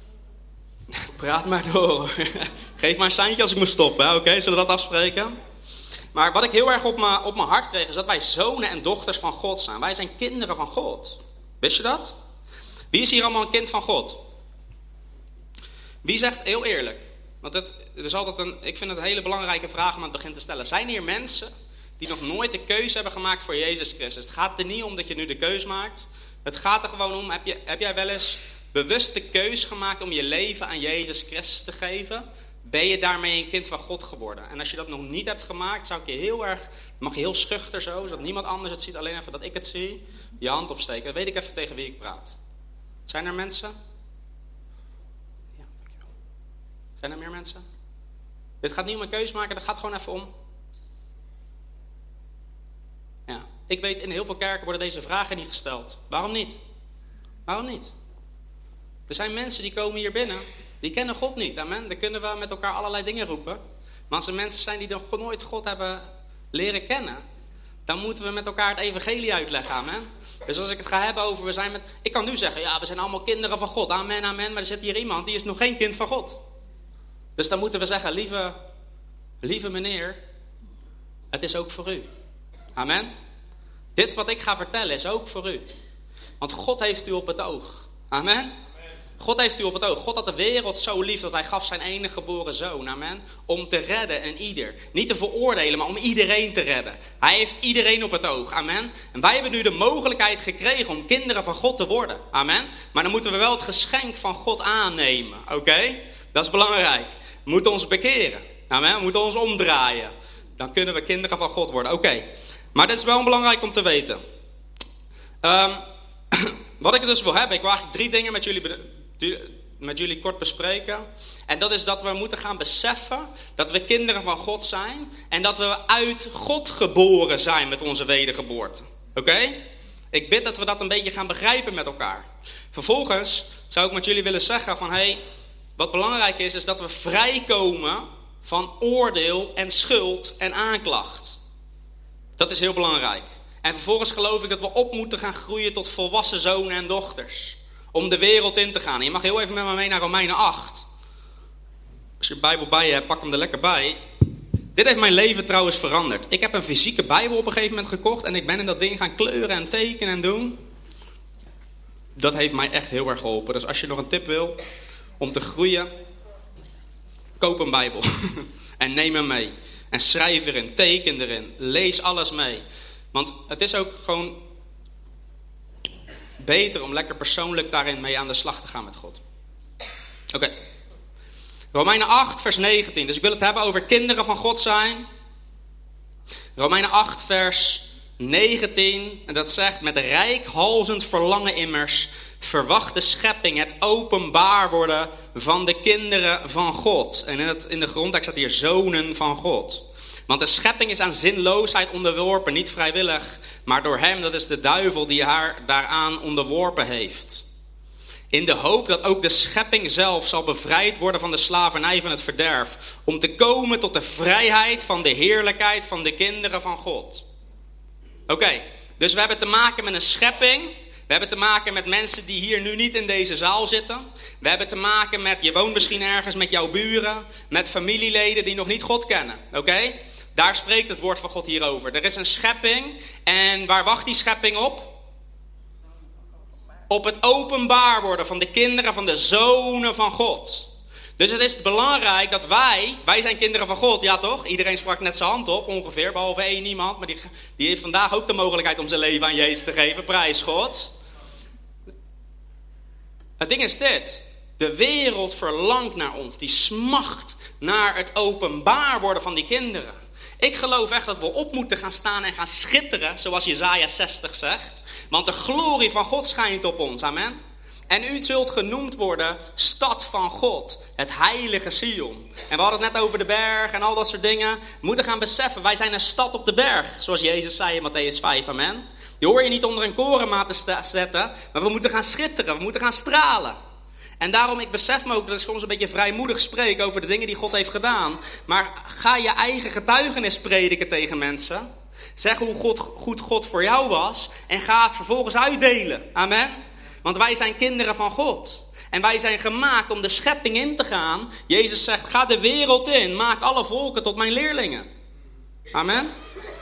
Praat maar door. Geef maar een seintje als ik moet stoppen. Oké, zullen we dat afspreken? Maar wat ik heel erg op mijn hart kreeg, is dat wij zonen en dochters van God zijn. Wij zijn kinderen van God. Wist je dat? Wie is hier allemaal een kind van God? Wie zegt, heel eerlijk, want het is altijd ik vind het een hele belangrijke vraag om aan het begin te stellen. Zijn hier mensen die nog nooit de keuze hebben gemaakt voor Jezus Christus? Het gaat er niet om dat je nu de keus maakt. Het gaat er gewoon om, heb jij wel eens bewust de keus gemaakt om je leven aan Jezus Christus te geven? Ben je daarmee een kind van God geworden? En als je dat nog niet hebt gemaakt, zou ik je heel erg, mag je heel schuchter zo, zodat niemand anders het ziet, alleen even dat ik het zie, je hand opsteken. Dan weet ik even tegen wie ik praat. Zijn er mensen? Ja, dankjewel. Zijn er meer mensen? Dit gaat niet om een keus maken, dat gaat gewoon even om. Ja, ik weet, in heel veel kerken worden deze vragen niet gesteld. Waarom niet? Waarom niet? Er zijn mensen die komen hier binnen, die kennen God niet, amen. Dan kunnen we met elkaar allerlei dingen roepen. Maar als er mensen zijn die nog nooit God hebben leren kennen, dan moeten we met elkaar het evangelie uitleggen, amen. Dus als ik het ga hebben over, ik kan nu zeggen, ja, we zijn allemaal kinderen van God, amen, amen. Maar er zit hier iemand, die is nog geen kind van God. Dus dan moeten we zeggen, lieve meneer, het is ook voor u. Amen. Dit wat ik ga vertellen is ook voor u. Want God heeft u op het oog. Amen. God heeft u op het oog. God had de wereld zo lief dat hij gaf zijn enige geboren zoon. Amen. Om te redden en ieder. Niet te veroordelen, maar om iedereen te redden. Hij heeft iedereen op het oog. Amen. En wij hebben nu de mogelijkheid gekregen om kinderen van God te worden. Amen. Maar dan moeten we wel het geschenk van God aannemen. Oké? Dat is belangrijk. We moeten ons bekeren. Amen. We moeten ons omdraaien. Dan kunnen we kinderen van God worden. Oké. Maar dit is wel belangrijk om te weten. Wat ik dus wil hebben, ik wil eigenlijk 3 dingen met jullie kort bespreken. En dat is dat we moeten gaan beseffen dat we kinderen van God zijn. En dat we uit God geboren zijn met onze wedergeboorte. Oké? Ik bid dat we dat een beetje gaan begrijpen met elkaar. Vervolgens zou ik met jullie willen zeggen van, wat belangrijk is dat we vrijkomen van oordeel en schuld en aanklacht. Dat is heel belangrijk. En vervolgens geloof ik dat we op moeten gaan groeien tot volwassen zonen en dochters. Om de wereld in te gaan. En je mag heel even met me mee naar Romeinen 8. Als je de Bijbel bij je hebt, pak hem er lekker bij. Dit heeft mijn leven trouwens veranderd. Ik heb een fysieke Bijbel op een gegeven moment gekocht. En ik ben in dat ding gaan kleuren en tekenen en doen. Dat heeft mij echt heel erg geholpen. Dus als je nog een tip wil om te groeien, koop een Bijbel. En neem hem mee. En schrijf erin, teken erin, lees alles mee. Want het is ook gewoon beter om lekker persoonlijk daarin mee aan de slag te gaan met God. Oké. Romeinen 8 vers 19. Dus ik wil het hebben over kinderen van God zijn. Romeinen 8 vers 19. En dat zegt, met reikhalzend verlangen immers verwacht de schepping het openbaar worden van de kinderen van God. En in de grondtekst staat hier zonen van God. Want de schepping is aan zinloosheid onderworpen, niet vrijwillig, maar door hem, dat is de duivel die haar daaraan onderworpen heeft. In de hoop dat ook de schepping zelf zal bevrijd worden van de slavernij van het verderf, om te komen tot de vrijheid van de heerlijkheid van de kinderen van God. Oké, dus we hebben te maken met een schepping. We hebben te maken met mensen die hier nu niet in deze zaal zitten. We hebben te maken met, je woont misschien ergens met jouw buren, met familieleden die nog niet God kennen. Oké? Daar spreekt het woord van God hier over. Er is een schepping en waar wacht die schepping op? Op het openbaar worden van de kinderen van de zonen van God. Dus het is belangrijk dat wij zijn kinderen van God, ja toch? Iedereen sprak net zijn hand op, ongeveer, behalve één iemand. Maar die heeft vandaag ook de mogelijkheid om zijn leven aan Jezus te geven, prijs God. Het ding is dit, de wereld verlangt naar ons, die smacht naar het openbaar worden van die kinderen. Ik geloof echt dat we op moeten gaan staan en gaan schitteren, zoals Jesaja 60 zegt. Want de glorie van God schijnt op ons, amen. En u zult genoemd worden stad van God, het heilige Sion. En we hadden het net over de berg en al dat soort dingen. We moeten gaan beseffen, wij zijn een stad op de berg, zoals Jezus zei in Mattheüs 5, amen. Die hoor je niet onder een korenmaat te zetten, maar we moeten gaan schitteren, we moeten gaan stralen. En daarom, ik besef me ook dat ik soms een beetje vrijmoedig spreek over de dingen die God heeft gedaan. Maar ga je eigen getuigenis prediken tegen mensen. Zeg hoe goed God voor jou was en ga het vervolgens uitdelen. Amen. Want wij zijn kinderen van God. En wij zijn gemaakt om de schepping in te gaan. Jezus zegt, ga de wereld in, maak alle volken tot mijn leerlingen. Amen.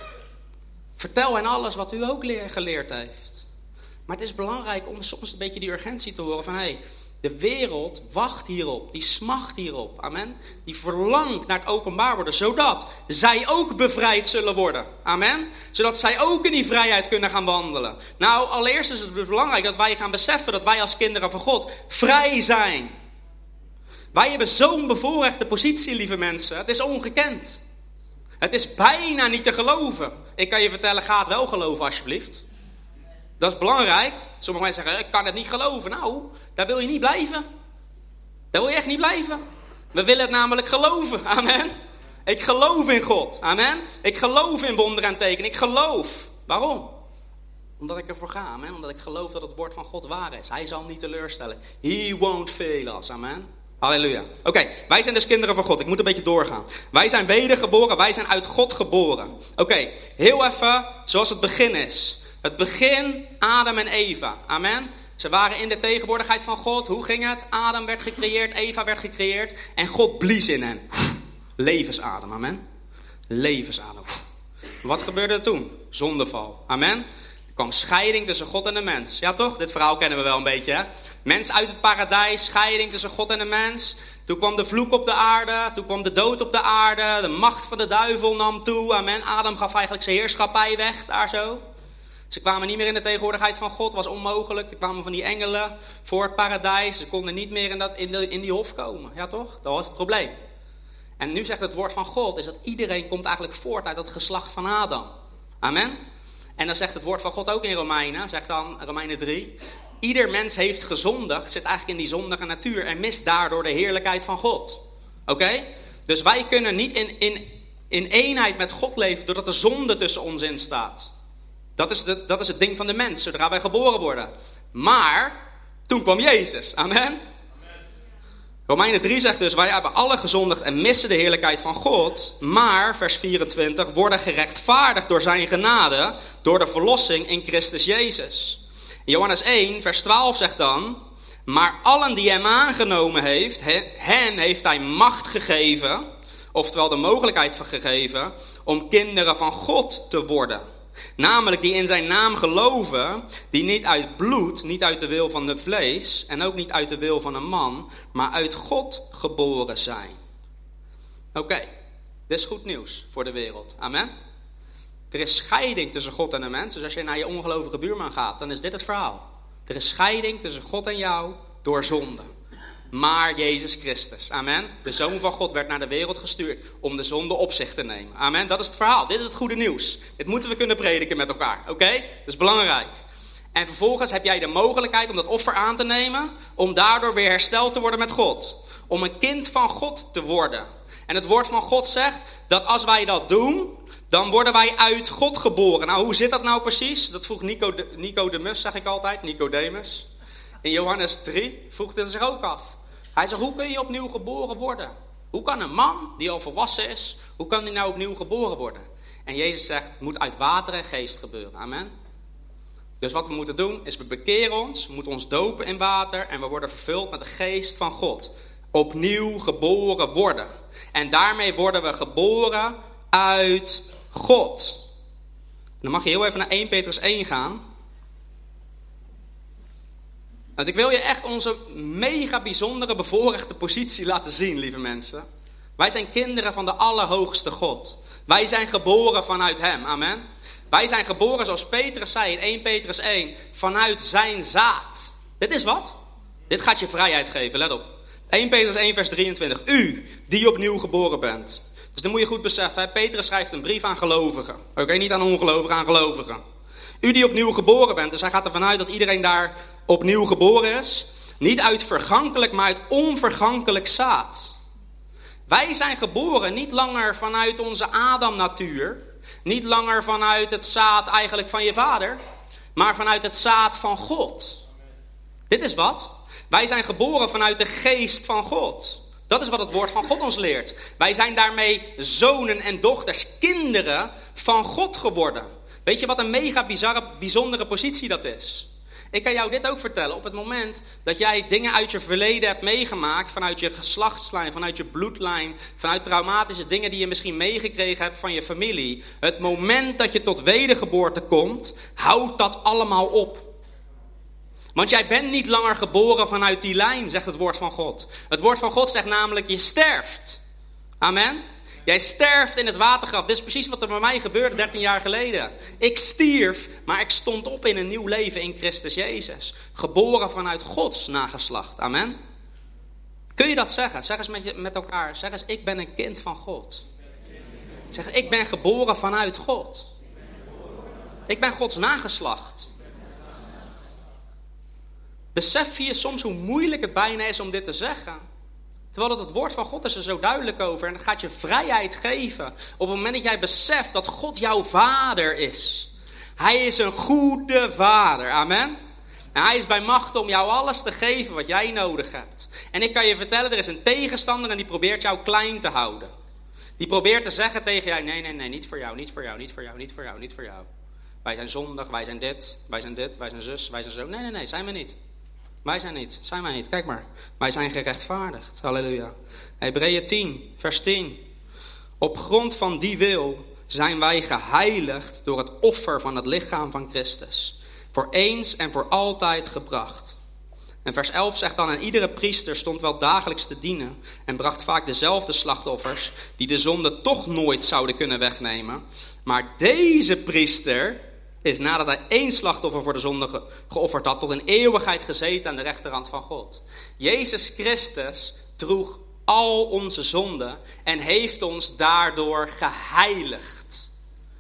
Vertel hen alles wat u ook geleerd heeft. Maar het is belangrijk om soms een beetje die urgentie te horen van... de wereld wacht hierop, die smacht hierop. Amen. Die verlangt naar het openbaar worden, zodat zij ook bevrijd zullen worden. Amen. Zodat zij ook in die vrijheid kunnen gaan wandelen. Nou, allereerst is het belangrijk dat wij gaan beseffen dat wij als kinderen van God vrij zijn. Wij hebben zo'n bevoorrechte positie, lieve mensen. Het is ongekend. Het is bijna niet te geloven. Ik kan je vertellen, ga het wel geloven alsjeblieft. Dat is belangrijk. Sommige mensen zeggen, ik kan het niet geloven. Nou, daar wil je niet blijven. Daar wil je echt niet blijven. We willen het namelijk geloven. Amen. Ik geloof in God. Amen. Ik geloof in wonderen en tekenen. Ik geloof. Waarom? Omdat ik ervoor ga. Amen. Omdat ik geloof dat het woord van God waar is. Hij zal niet teleurstellen. He won't fail us. Amen. Halleluja. Oké, wij zijn dus kinderen van God. Ik moet een beetje doorgaan. Wij zijn wedergeboren. Wij zijn uit God geboren. Oké, heel even zoals het begin is. Het begin, Adam en Eva. Amen. Ze waren in de tegenwoordigheid van God. Hoe ging het? Adam werd gecreëerd, Eva werd gecreëerd. En God blies in hen. Levensadem, amen. Levensadem. Wat gebeurde er toen? Zondeval, amen. Er kwam scheiding tussen God en de mens. Ja toch? Dit verhaal kennen we wel een beetje, hè? Mens uit het paradijs, scheiding tussen God en de mens. Toen kwam de vloek op de aarde, toen kwam de dood op de aarde. De macht van de duivel nam toe, amen. Adam gaf eigenlijk zijn heerschappij weg, daar zo. Ze kwamen niet meer in de tegenwoordigheid van God, was onmogelijk. Er kwamen van die engelen voor het paradijs. Ze konden niet meer in die hof komen. Ja toch? Dat was het probleem. En nu zegt het woord van God, is dat iedereen komt eigenlijk voort uit het geslacht van Adam. Amen. En dan zegt het woord van God ook in Romeinen, zegt dan Romeinen 3. Ieder mens heeft gezondigd, zit eigenlijk in die zondige natuur en mist daardoor de heerlijkheid van God. Oké? Dus wij kunnen niet in eenheid met God leven doordat de zonde tussen ons in staat. Dat is het ding van de mens, zodra wij geboren worden. Maar, toen kwam Jezus. Amen. Romeinen 3 zegt dus, wij hebben alle gezondigd en missen de heerlijkheid van God. Maar, vers 24, worden gerechtvaardigd door zijn genade, door de verlossing in Christus Jezus. Johannes 1, vers 12 zegt dan, maar allen die hem aangenomen heeft, hen heeft hij macht gegeven, oftewel de mogelijkheid gegeven, om kinderen van God te worden. Namelijk die in zijn naam geloven, die niet uit bloed, niet uit de wil van het vlees en ook niet uit de wil van een man, maar uit God geboren zijn. Oké, dit is goed nieuws voor de wereld. Amen. Er is scheiding tussen God en de mens. Dus als je naar je ongelovige buurman gaat, dan is dit het verhaal. Er is scheiding tussen God en jou door zonde. Maar Jezus Christus, amen. De Zoon van God werd naar de wereld gestuurd om de zonde op zich te nemen. Amen, dat is het verhaal. Dit is het goede nieuws. Dit moeten we kunnen prediken met elkaar, oké? Dat is belangrijk. En vervolgens heb jij de mogelijkheid om dat offer aan te nemen, om daardoor weer hersteld te worden met God. Om een kind van God te worden. En het woord van God zegt dat als wij dat doen, dan worden wij uit God geboren. Nou, hoe zit dat nou precies? Dat vroeg Nicodemus, zeg ik altijd, Nicodemus. In Johannes 3 vroeg hij zich ook af. Hij zegt, hoe kun je opnieuw geboren worden? Hoe kan een man die al volwassen is, hoe kan die nou opnieuw geboren worden? En Jezus zegt, het moet uit water en geest gebeuren. Amen. Dus wat we moeten doen, is we bekeren ons, we moeten ons dopen in water en we worden vervuld met de geest van God. Opnieuw geboren worden. En daarmee worden we geboren uit God. Dan mag je heel even naar 1 Petrus 1 gaan. Want ik wil je echt onze mega bijzondere bevoorrechte positie laten zien, lieve mensen. Wij zijn kinderen van de Allerhoogste God. Wij zijn geboren vanuit Hem, amen. Wij zijn geboren, zoals Petrus zei in 1 Petrus 1, vanuit zijn zaad. Dit is wat? Dit gaat je vrijheid geven, let op. 1 Petrus 1 vers 23. U, die opnieuw geboren bent. Dus dan moet je goed beseffen, hè? Petrus schrijft een brief aan gelovigen. Oké, niet aan ongelovigen, aan gelovigen. U die opnieuw geboren bent, dus hij gaat ervan uit dat iedereen daar opnieuw geboren is. Niet uit vergankelijk, maar uit onvergankelijk zaad. Wij zijn geboren niet langer vanuit onze Adam-natuur. Niet langer vanuit het zaad eigenlijk van je vader. Maar vanuit het zaad van God. Dit is wat? Wij zijn geboren vanuit de geest van God. Dat is wat het woord van God ons leert. Wij zijn daarmee zonen en dochters, kinderen van God geworden. Weet je wat een mega bijzondere positie dat is? Ik kan jou dit ook vertellen. Op het moment dat jij dingen uit je verleden hebt meegemaakt, vanuit je geslachtslijn, vanuit je bloedlijn, vanuit traumatische dingen die je misschien meegekregen hebt van je familie. Het moment dat je tot wedergeboorte komt, houdt dat allemaal op. Want jij bent niet langer geboren vanuit die lijn, zegt het woord van God. Het woord van God zegt namelijk, je sterft. Amen. Jij sterft in het watergraf. Dit is precies wat er bij mij gebeurde 13 jaar geleden. Ik stierf, maar ik stond op in een nieuw leven in Christus Jezus. Geboren vanuit Gods nageslacht. Amen. Kun je dat zeggen? Zeg eens met elkaar. Zeg eens, ik ben een kind van God. Zeg, ik ben geboren vanuit God. Ik ben Gods nageslacht. Besef je soms hoe moeilijk het bijna is om dit te zeggen? Terwijl het woord van God is er zo duidelijk over. En het gaat je vrijheid geven. Op het moment dat jij beseft dat God jouw vader is. Hij is een goede vader. Amen. En hij is bij macht om jou alles te geven wat jij nodig hebt. En ik kan je vertellen, er is een tegenstander en die probeert jou klein te houden. Die probeert te zeggen tegen jou, nee, niet voor jou, niet voor jou, niet voor jou, niet voor jou, niet voor jou. Wij zijn zondig, wij zijn dit, wij zijn zus, wij zijn zo. Nee, zijn we niet. Wij zijn wij niet. Kijk maar. Wij zijn gerechtvaardigd. Halleluja. Hebreeën 10, vers 10. Op grond van die wil zijn wij geheiligd door het offer van het lichaam van Christus. Voor eens en voor altijd gebracht. En vers 11 zegt dan, en iedere priester stond wel dagelijks te dienen en bracht vaak dezelfde slachtoffers die de zonde toch nooit zouden kunnen wegnemen. Maar deze priester is nadat hij 1 slachtoffer voor de zonde geofferd had, tot een eeuwigheid gezeten aan de rechterhand van God. Jezus Christus droeg al onze zonden en heeft ons daardoor geheiligd.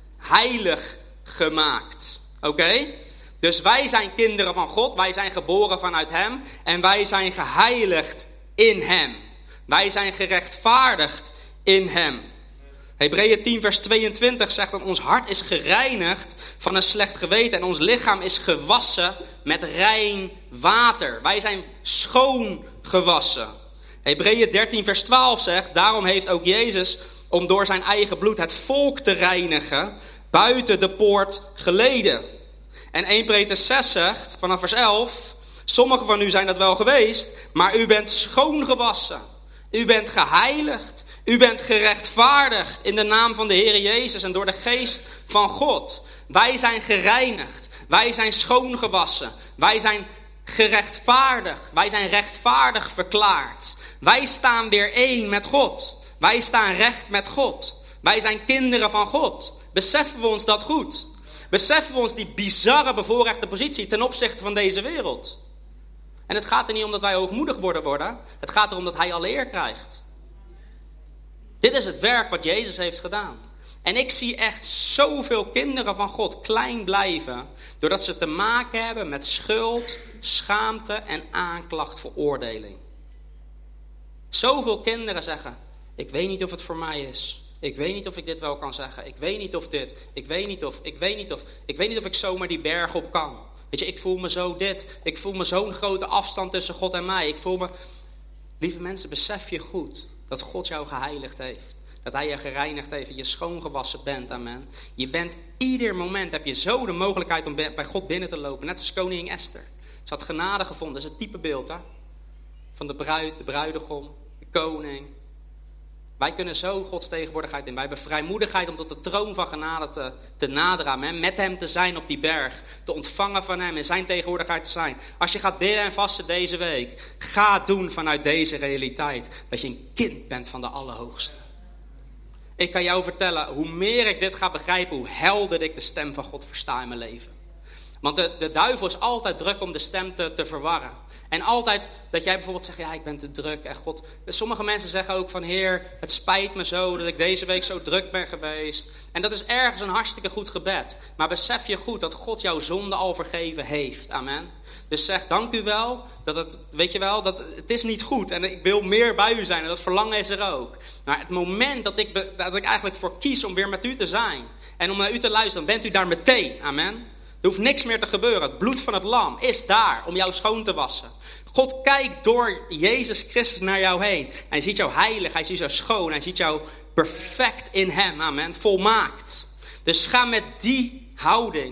Heilig gemaakt. Oké? Dus wij zijn kinderen van God, wij zijn geboren vanuit hem en wij zijn geheiligd in hem. Wij zijn gerechtvaardigd in hem. Hebreeën 10 vers 22 zegt dat ons hart is gereinigd van een slecht geweten en ons lichaam is gewassen met rein water. Wij zijn schoon gewassen. Hebreeën 13 vers 12 zegt, daarom heeft ook Jezus om door zijn eigen bloed het volk te reinigen buiten de poort geleden. En 1 Petrus 6 zegt vanaf vers 11, sommigen van u zijn dat wel geweest, maar u bent schoon gewassen. U bent geheiligd. U bent gerechtvaardigd in de naam van de Heer Jezus en door de geest van God. Wij zijn gereinigd. Wij zijn schoongewassen. Wij zijn gerechtvaardigd. Wij zijn rechtvaardig verklaard. Wij staan weer één met God. Wij staan recht met God. Wij zijn kinderen van God. Beseffen we ons dat goed? Beseffen we ons die bizarre bevoorrechte positie ten opzichte van deze wereld? En het gaat er niet om dat wij hoogmoedig worden. Het gaat erom dat hij alle eer krijgt. Dit is het werk wat Jezus heeft gedaan. En ik zie echt zoveel kinderen van God klein blijven, doordat ze te maken hebben met schuld, schaamte en aanklacht, veroordeling. Zoveel kinderen zeggen, ik weet niet of het voor mij is. Ik weet niet of ik dit wel kan zeggen. Ik weet niet of dit. Ik weet niet of ik zomaar die berg op kan. Weet je, ik voel me zo dit. Ik voel me zo'n grote afstand tussen God en mij. Lieve mensen, besef je goed dat God jou geheiligd heeft. Dat hij je gereinigd heeft. Dat je schoongewassen bent. Amen. Je bent ieder moment, heb je zo de mogelijkheid om bij God binnen te lopen. Net als koningin Esther. Ze had genade gevonden. Dat is het typebeeld, hè? Van de bruid, de bruidegom, de koning. Wij kunnen zo Gods tegenwoordigheid in. Wij hebben vrijmoedigheid om tot de troon van genade te naderen. Amen. Met hem te zijn op die berg. Te ontvangen van hem. In zijn tegenwoordigheid te zijn. Als je gaat bidden en vasten deze week. Ga doen vanuit deze realiteit. Dat je een kind bent van de Allerhoogste. Ik kan jou vertellen. Hoe meer ik dit ga begrijpen. Hoe helder ik de stem van God versta in mijn leven. Want de duivel is altijd druk om de stem te verwarren. En altijd dat jij bijvoorbeeld zegt, ja, ik ben te druk. En God, sommige mensen zeggen ook van, Heer, het spijt me zo dat ik deze week zo druk ben geweest. En dat is ergens een hartstikke goed gebed. Maar besef je goed dat God jouw zonde al vergeven heeft. Amen. Dus zeg, dank u wel, dat het is niet goed. En ik wil meer bij u zijn en dat verlangen is er ook. Maar het moment dat ik eigenlijk voor kies om weer met u te zijn. En om naar u te luisteren, dan bent u daar meteen. Amen. Er hoeft niks meer te gebeuren. Het bloed van het lam is daar om jou schoon te wassen. God kijkt door Jezus Christus naar jou heen. Hij ziet jou heilig, hij ziet jou schoon, hij ziet jou perfect in hem. Amen. Volmaakt. Dus ga met die houding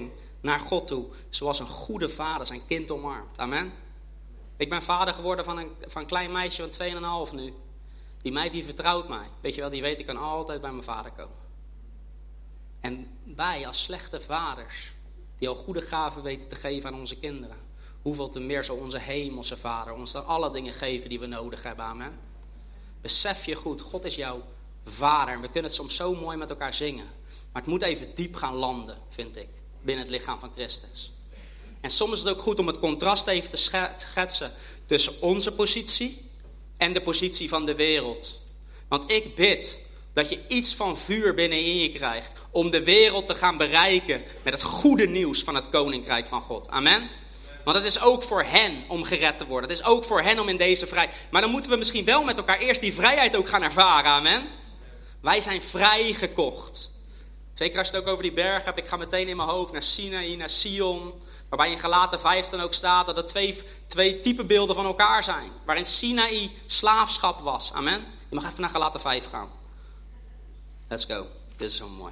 naar God toe, zoals een goede vader zijn kind omarmt. Amen. Ik ben vader geworden van een klein meisje van 2,5 nu. Die meid die vertrouwt mij. Weet je wel, die weet ik kan altijd bij mijn vader komen. En wij als slechte vaders, die al goede gaven weten te geven aan onze kinderen. Hoeveel te meer zal onze hemelse vader ons dan alle dingen geven die we nodig hebben. Amen. Besef je goed, God is jouw vader. En we kunnen het soms zo mooi met elkaar zingen. Maar het moet even diep gaan landen, vind ik. Binnen het lichaam van Christus. En soms is het ook goed om het contrast even te schetsen tussen onze positie en de positie van de wereld. Want ik bid dat je iets van vuur binnenin je krijgt om de wereld te gaan bereiken met het goede nieuws van het koninkrijk van God. Amen. Want het is ook voor hen om gered te worden. Het is ook voor hen om in deze vrijheid. Maar dan moeten we misschien wel met elkaar eerst die vrijheid ook gaan ervaren. Amen. Wij zijn vrijgekocht. Zeker als je het ook over die berg hebt. Ik ga meteen in mijn hoofd naar Sinaï, naar Sion. Waarbij in Galaten 5 dan ook staat dat er twee typebeelden van elkaar zijn. Waarin Sinaï slaafschap was. Amen. Je mag even naar Galaten 5 gaan. Let's go. Dit is zo mooi.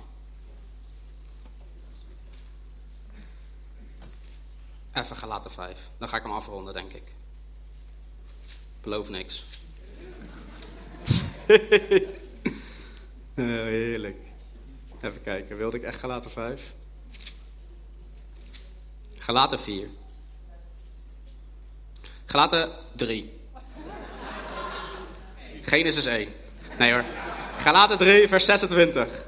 Even Galaten 5. Dan ga ik hem afronden, denk ik. Beloof niks. Heerlijk. Even kijken, wilde ik echt Galaten 5? Galaten 4. Galaten 3. Genesis 1. Nee hoor. Galaten 3 vers 26.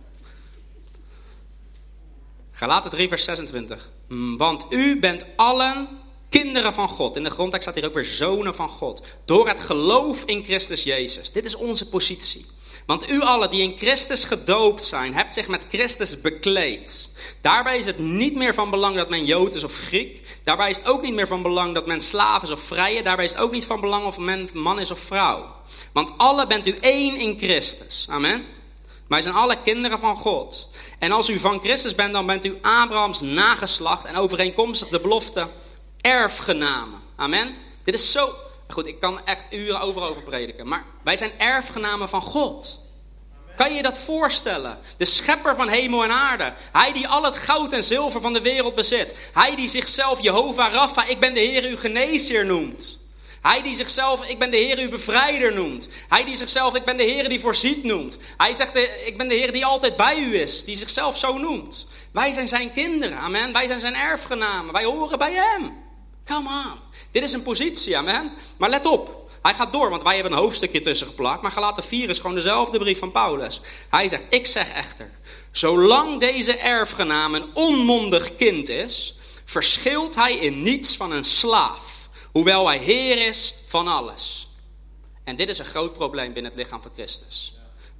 Galaten 3 vers 26. Want u bent allen kinderen van God. In de grondtekst staat hier ook weer zonen van God. Door het geloof in Christus Jezus. Dit is onze positie. Want u allen die in Christus gedoopt zijn, hebt zich met Christus bekleed. Daarbij is het niet meer van belang dat men Jood is of Griek. Daarbij is het ook niet meer van belang dat men slaaf is of vrije. Daarbij is het ook niet van belang of men man is of vrouw. Want allen bent u één in Christus. Amen. Wij zijn alle kinderen van God. En als u van Christus bent, dan bent u Abrahams nageslacht en overeenkomstig de belofte erfgenamen. Amen. Dit is zo... Goed, ik kan echt uren over prediken. Maar wij zijn erfgenamen van God. Kan je je dat voorstellen? De schepper van hemel en aarde. Hij die al het goud en zilver van de wereld bezit. Hij die zichzelf Jehovah Rapha, ik ben de Heer uw geneesheer noemt. Hij die zichzelf, ik ben de Heer uw bevrijder noemt. Hij die zichzelf, ik ben de Heer die voorziet noemt. Hij zegt, ik ben de Heer die altijd bij u is. Die zichzelf zo noemt. Wij zijn zijn kinderen, amen. Wij zijn zijn erfgenamen. Wij horen bij hem. Come on. Dit is een positie, amen. Maar let op. Hij gaat door, want wij hebben een hoofdstukje tussen geplakt. Maar Galaten 4 is gewoon dezelfde brief van Paulus. Hij zegt, ik zeg echter. Zolang deze erfgenaam een onmondig kind is, verschilt hij in niets van een slaaf. Hoewel hij Heer is van alles. En dit is een groot probleem binnen het lichaam van Christus.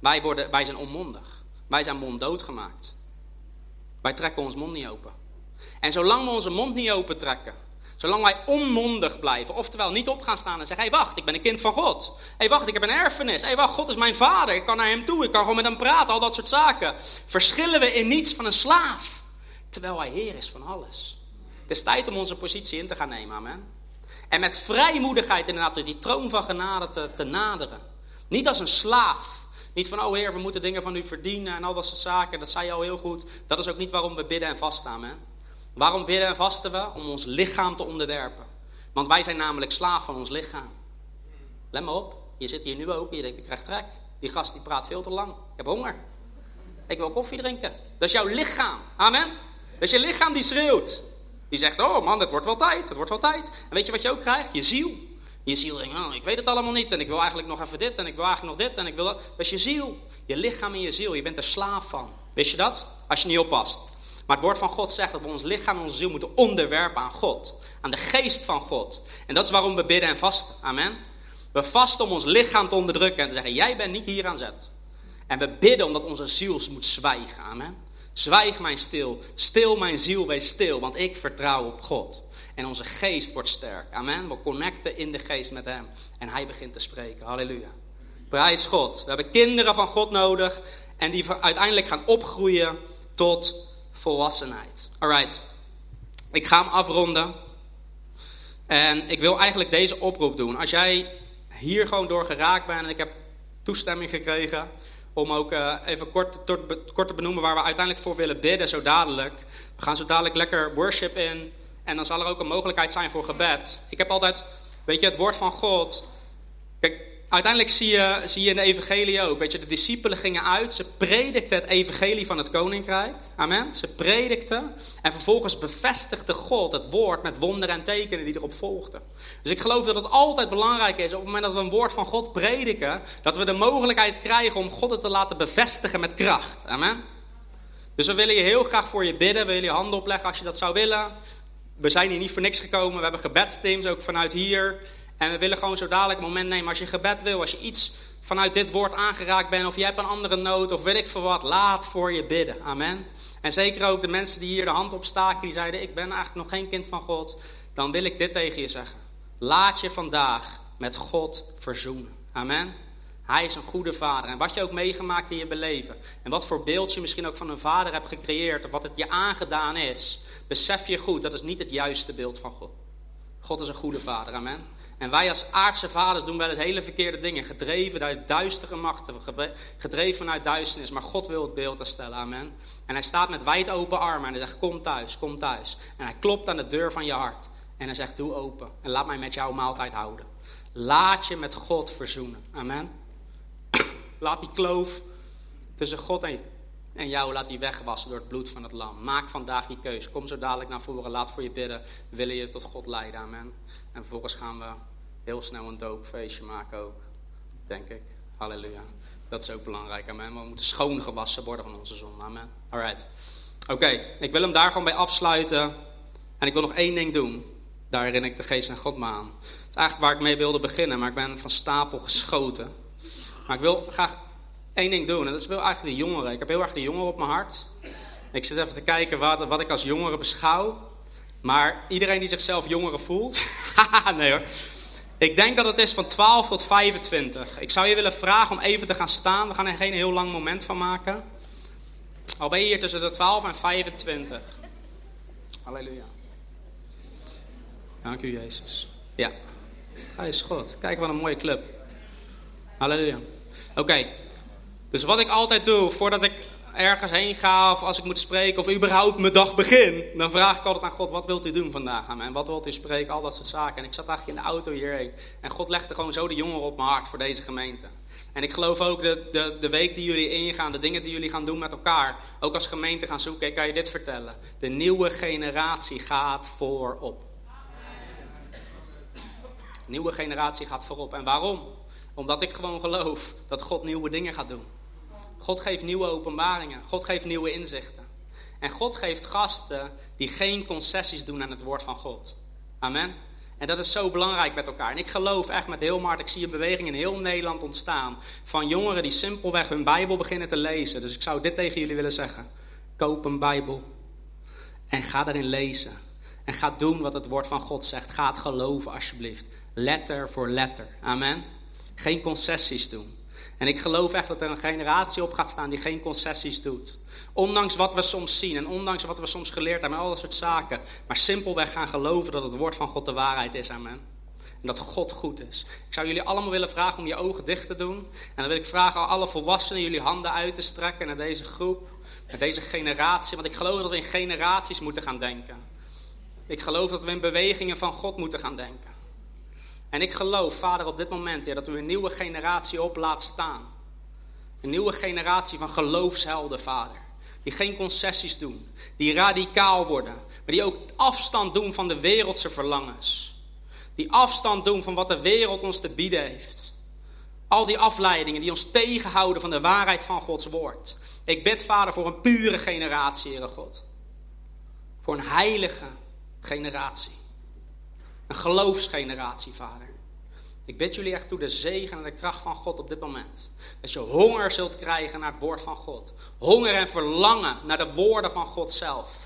Wij zijn onmondig. Wij zijn monddood gemaakt. Wij trekken ons mond niet open. En zolang we onze mond niet open trekken, zolang wij onmondig blijven, oftewel niet op gaan staan en zeggen, hé wacht, ik ben een kind van God. Hé wacht, ik heb een erfenis. Hé wacht, God is mijn vader. Ik kan naar hem toe, ik kan gewoon met hem praten, al dat soort zaken. Verschillen we in niets van een slaaf. Terwijl hij Heer is van alles. Het is tijd om onze positie in te gaan nemen, amen. En met vrijmoedigheid inderdaad die troon van genade te naderen. Niet als een slaaf. Niet van, oh Heer, we moeten dingen van u verdienen en al dat soort zaken. Dat zei je al heel goed. Dat is ook niet waarom we bidden en vasten, amen. Waarom bidden en vasten we? Om ons lichaam te onderwerpen. Want wij zijn namelijk slaaf van ons lichaam. Let maar op. Je zit hier nu ook en je denkt, ik krijg trek. Die gast die praat veel te lang. Ik heb honger. Ik wil koffie drinken. Dat is jouw lichaam. Amen. Dat is je lichaam die schreeuwt. Die zegt, oh man, het wordt wel tijd. Het wordt wel tijd. En weet je wat je ook krijgt? Je ziel. Je ziel denkt, oh, ik weet het allemaal niet. En ik wil eigenlijk nog even dit. En ik wil eigenlijk nog dit. En ik wil dat. Dat is je ziel. Je lichaam en je ziel. Je bent er slaaf van. Wist je dat? Als je niet oppast. Maar het woord van God zegt dat we ons lichaam en onze ziel moeten onderwerpen aan God. Aan de geest van God. En dat is waarom we bidden en vasten. Amen. We vasten om ons lichaam te onderdrukken en te zeggen, jij bent niet hier aan zet. En we bidden omdat onze ziel moet zwijgen. Amen. Zwijg mijn stil. Stil mijn ziel, wees stil. Want ik vertrouw op God. En onze geest wordt sterk. Amen. We connecten in de geest met hem. En hij begint te spreken. Halleluja. Prijs God. We hebben kinderen van God nodig. En die uiteindelijk gaan opgroeien tot volwassenheid. Alright. Ik ga hem afronden. En ik wil eigenlijk deze oproep doen. Als jij hier gewoon door geraakt bent en ik heb toestemming gekregen om ook even kort te benoemen waar we uiteindelijk voor willen bidden zo dadelijk. We gaan zo dadelijk lekker worship in en dan zal er ook een mogelijkheid zijn voor gebed. Ik heb altijd, weet je, het woord van God. Kijk, uiteindelijk zie je in de evangelie ook, weet je, de discipelen gingen uit, ze predikten het evangelie van het koninkrijk. Amen. Ze predikten en vervolgens bevestigde God het woord met wonderen en tekenen die erop volgden. Dus ik geloof dat het altijd belangrijk is op het moment dat we een woord van God prediken, dat we de mogelijkheid krijgen om God het te laten bevestigen met kracht. Amen. Dus we willen je heel graag voor je bidden, we willen je handen opleggen als je dat zou willen. We zijn hier niet voor niks gekomen, we hebben gebedsteams ook vanuit hier. En we willen gewoon zo dadelijk een moment nemen. Als je gebed wil, als je iets vanuit dit woord aangeraakt bent, of je hebt een andere nood, of weet ik veel wat, laat voor je bidden. Amen. En zeker ook de mensen die hier de hand opstaken, die zeiden, ik ben eigenlijk nog geen kind van God. Dan wil ik dit tegen je zeggen. Laat je vandaag met God verzoenen. Amen. Hij is een goede vader. En wat je ook meegemaakt in je beleven, en wat voor beeld je misschien ook van een vader hebt gecreëerd, of wat het je aangedaan is, besef je goed, dat is niet het juiste beeld van God. God is een goede vader. Amen. En wij als aardse vaders doen wel eens hele verkeerde dingen. Gedreven uit duistere machten. Gedreven vanuit duisternis. Maar God wil het beeld herstellen. Amen. En hij staat met wijd open armen. En hij zegt, kom thuis, kom thuis. En hij klopt aan de deur van je hart. En hij zegt, doe open. En laat mij met jou maaltijd houden. Laat je met God verzoenen. Amen. Laat die kloof tussen God en jou, laat die wegwassen door het bloed van het lam. Maak vandaag die keus. Kom zo dadelijk naar voren. Laat voor je bidden. We willen je tot God leiden. Amen. En vervolgens gaan we heel snel een doopfeestje maken ook. Denk ik. Halleluja. Dat is ook belangrijk. Amen. We moeten schoongewassen worden van onze zonde. Amen. Alright. Oké. Ik wil hem daar gewoon bij afsluiten. En ik wil nog één ding doen. Daar herinner ik de geest en God me aan. Dat is eigenlijk waar ik mee wilde beginnen. Maar ik ben van stapel geschoten. Maar ik wil graag één ding doen. En dat is wel eigenlijk de jongeren. Ik heb heel erg de jongeren op mijn hart. Ik zit even te kijken wat ik als jongeren beschouw. Maar iedereen die zichzelf jongeren voelt. Nee hoor. Ik denk dat het is van 12 tot 25. Ik zou je willen vragen om even te gaan staan. We gaan er geen heel lang moment van maken. Al ben je hier tussen de 12 en 25. Halleluja. Dank u Jezus. Ja. Hij is God. Kijk wat een mooie club. Halleluja. Oké. Dus wat ik altijd doe, voordat ik ergens heen ga, of als ik moet spreken, of überhaupt mijn dag begin, dan vraag ik altijd aan God, wat wilt u doen vandaag? Amen. Wat wilt u spreken? Al dat soort zaken. En ik zat eigenlijk in de auto hierheen. En God legde gewoon zo de jongeren op mijn hart voor deze gemeente. En ik geloof ook de week die jullie ingaan, de dingen die jullie gaan doen met elkaar, ook als gemeente gaan zoeken. Ik kan je dit vertellen. De nieuwe generatie gaat voorop. De nieuwe generatie gaat voorop. En waarom? Omdat ik gewoon geloof dat God nieuwe dingen gaat doen. God geeft nieuwe openbaringen. God geeft nieuwe inzichten. En God geeft gasten die geen concessies doen aan het woord van God. Amen. En dat is zo belangrijk met elkaar. En ik geloof echt met heel mijn hart, ik zie een beweging in heel Nederland ontstaan van jongeren die simpelweg hun Bijbel beginnen te lezen. Dus ik zou dit tegen jullie willen zeggen. Koop een Bijbel en ga daarin lezen. En ga doen wat het woord van God zegt. Ga het geloven alsjeblieft. Letter voor letter. Amen. Geen concessies doen. En ik geloof echt dat er een generatie op gaat staan die geen concessies doet. Ondanks wat we soms zien en ondanks wat we soms geleerd hebben en al dat soort zaken. Maar simpelweg gaan geloven dat het woord van God de waarheid is. Amen. En dat God goed is. Ik zou jullie allemaal willen vragen om je ogen dicht te doen. En dan wil ik vragen aan alle volwassenen jullie handen uit te strekken naar deze groep. Naar deze generatie. Want ik geloof dat we in generaties moeten gaan denken. Ik geloof dat we in bewegingen van God moeten gaan denken. En ik geloof, Vader, op dit moment, ja, dat u een nieuwe generatie op laat staan. Een nieuwe generatie van geloofshelden, Vader. Die geen concessies doen. Die radicaal worden. Maar die ook afstand doen van de wereldse verlangens. Die afstand doen van wat de wereld ons te bieden heeft. Al die afleidingen die ons tegenhouden van de waarheid van Gods woord. Ik bid, Vader, voor een pure generatie, Heere God. Voor een heilige generatie. Een geloofsgeneratie, Vader. Ik bid jullie echt toe de zegen en de kracht van God op dit moment. Dat je honger zult krijgen naar het woord van God. Honger en verlangen naar de woorden van God zelf.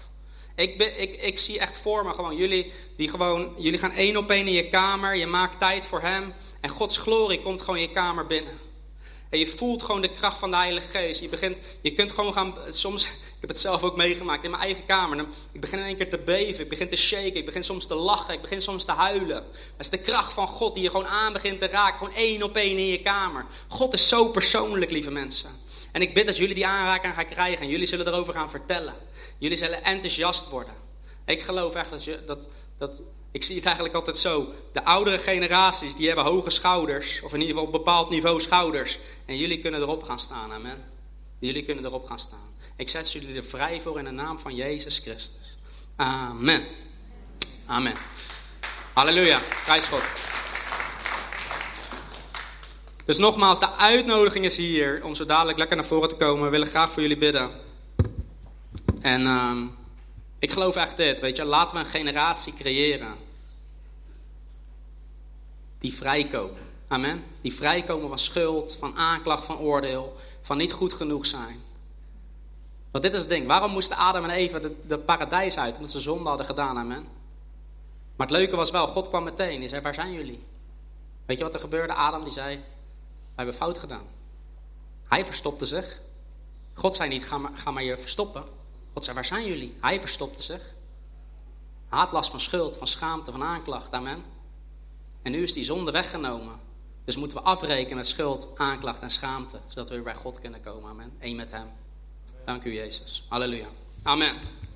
Ik zie echt voor me gewoon jullie gaan 1 op 1 in je kamer. Je maakt tijd voor hem. En Gods glorie komt gewoon je kamer binnen. En je voelt gewoon de kracht van de Heilige Geest. Je kunt gewoon gaan, soms, ik heb het zelf ook meegemaakt in mijn eigen kamer. Ik begin in één keer te beven, ik begin te shaken, ik begin soms te lachen, ik begin soms te huilen. Dat is de kracht van God die je gewoon aan begint te raken. Gewoon 1 op 1 in je kamer. God is zo persoonlijk, lieve mensen. En ik bid dat jullie die aanraking gaan krijgen en jullie zullen erover gaan vertellen. Jullie zullen enthousiast worden. Ik geloof echt dat ik zie het eigenlijk altijd zo. De oudere generaties die hebben hoge schouders, of in ieder geval op een bepaald niveau schouders. En jullie kunnen erop gaan staan, amen. Jullie kunnen erop gaan staan. Ik zet jullie er vrij voor in de naam van Jezus Christus. Amen. Amen. Halleluja. Prijs God. Dus nogmaals, de uitnodiging is hier om zo dadelijk lekker naar voren te komen. We willen graag voor jullie bidden. En ik geloof echt dit, weet je. Laten we een generatie creëren die vrijkomen. Amen. Die vrijkomen van schuld, van aanklacht, van oordeel, van niet goed genoeg zijn. Want dit is het ding. Waarom moesten Adam en Eva de paradijs uit? Omdat ze zonde hadden gedaan, amen. Maar het leuke was wel, God kwam meteen. Hij zei, waar zijn jullie? Weet je wat er gebeurde? Adam die zei, we hebben fout gedaan. Hij verstopte zich. God zei niet, ga maar je verstoppen. God zei, waar zijn jullie? Hij verstopte zich. Hij had last van schuld, van schaamte, van aanklacht, amen. En nu is die zonde weggenomen. Dus moeten we afrekenen met schuld, aanklacht en schaamte. Zodat we weer bij God kunnen komen, amen. Eén met hem. Dank u, Jezus. Halleluja. Amen.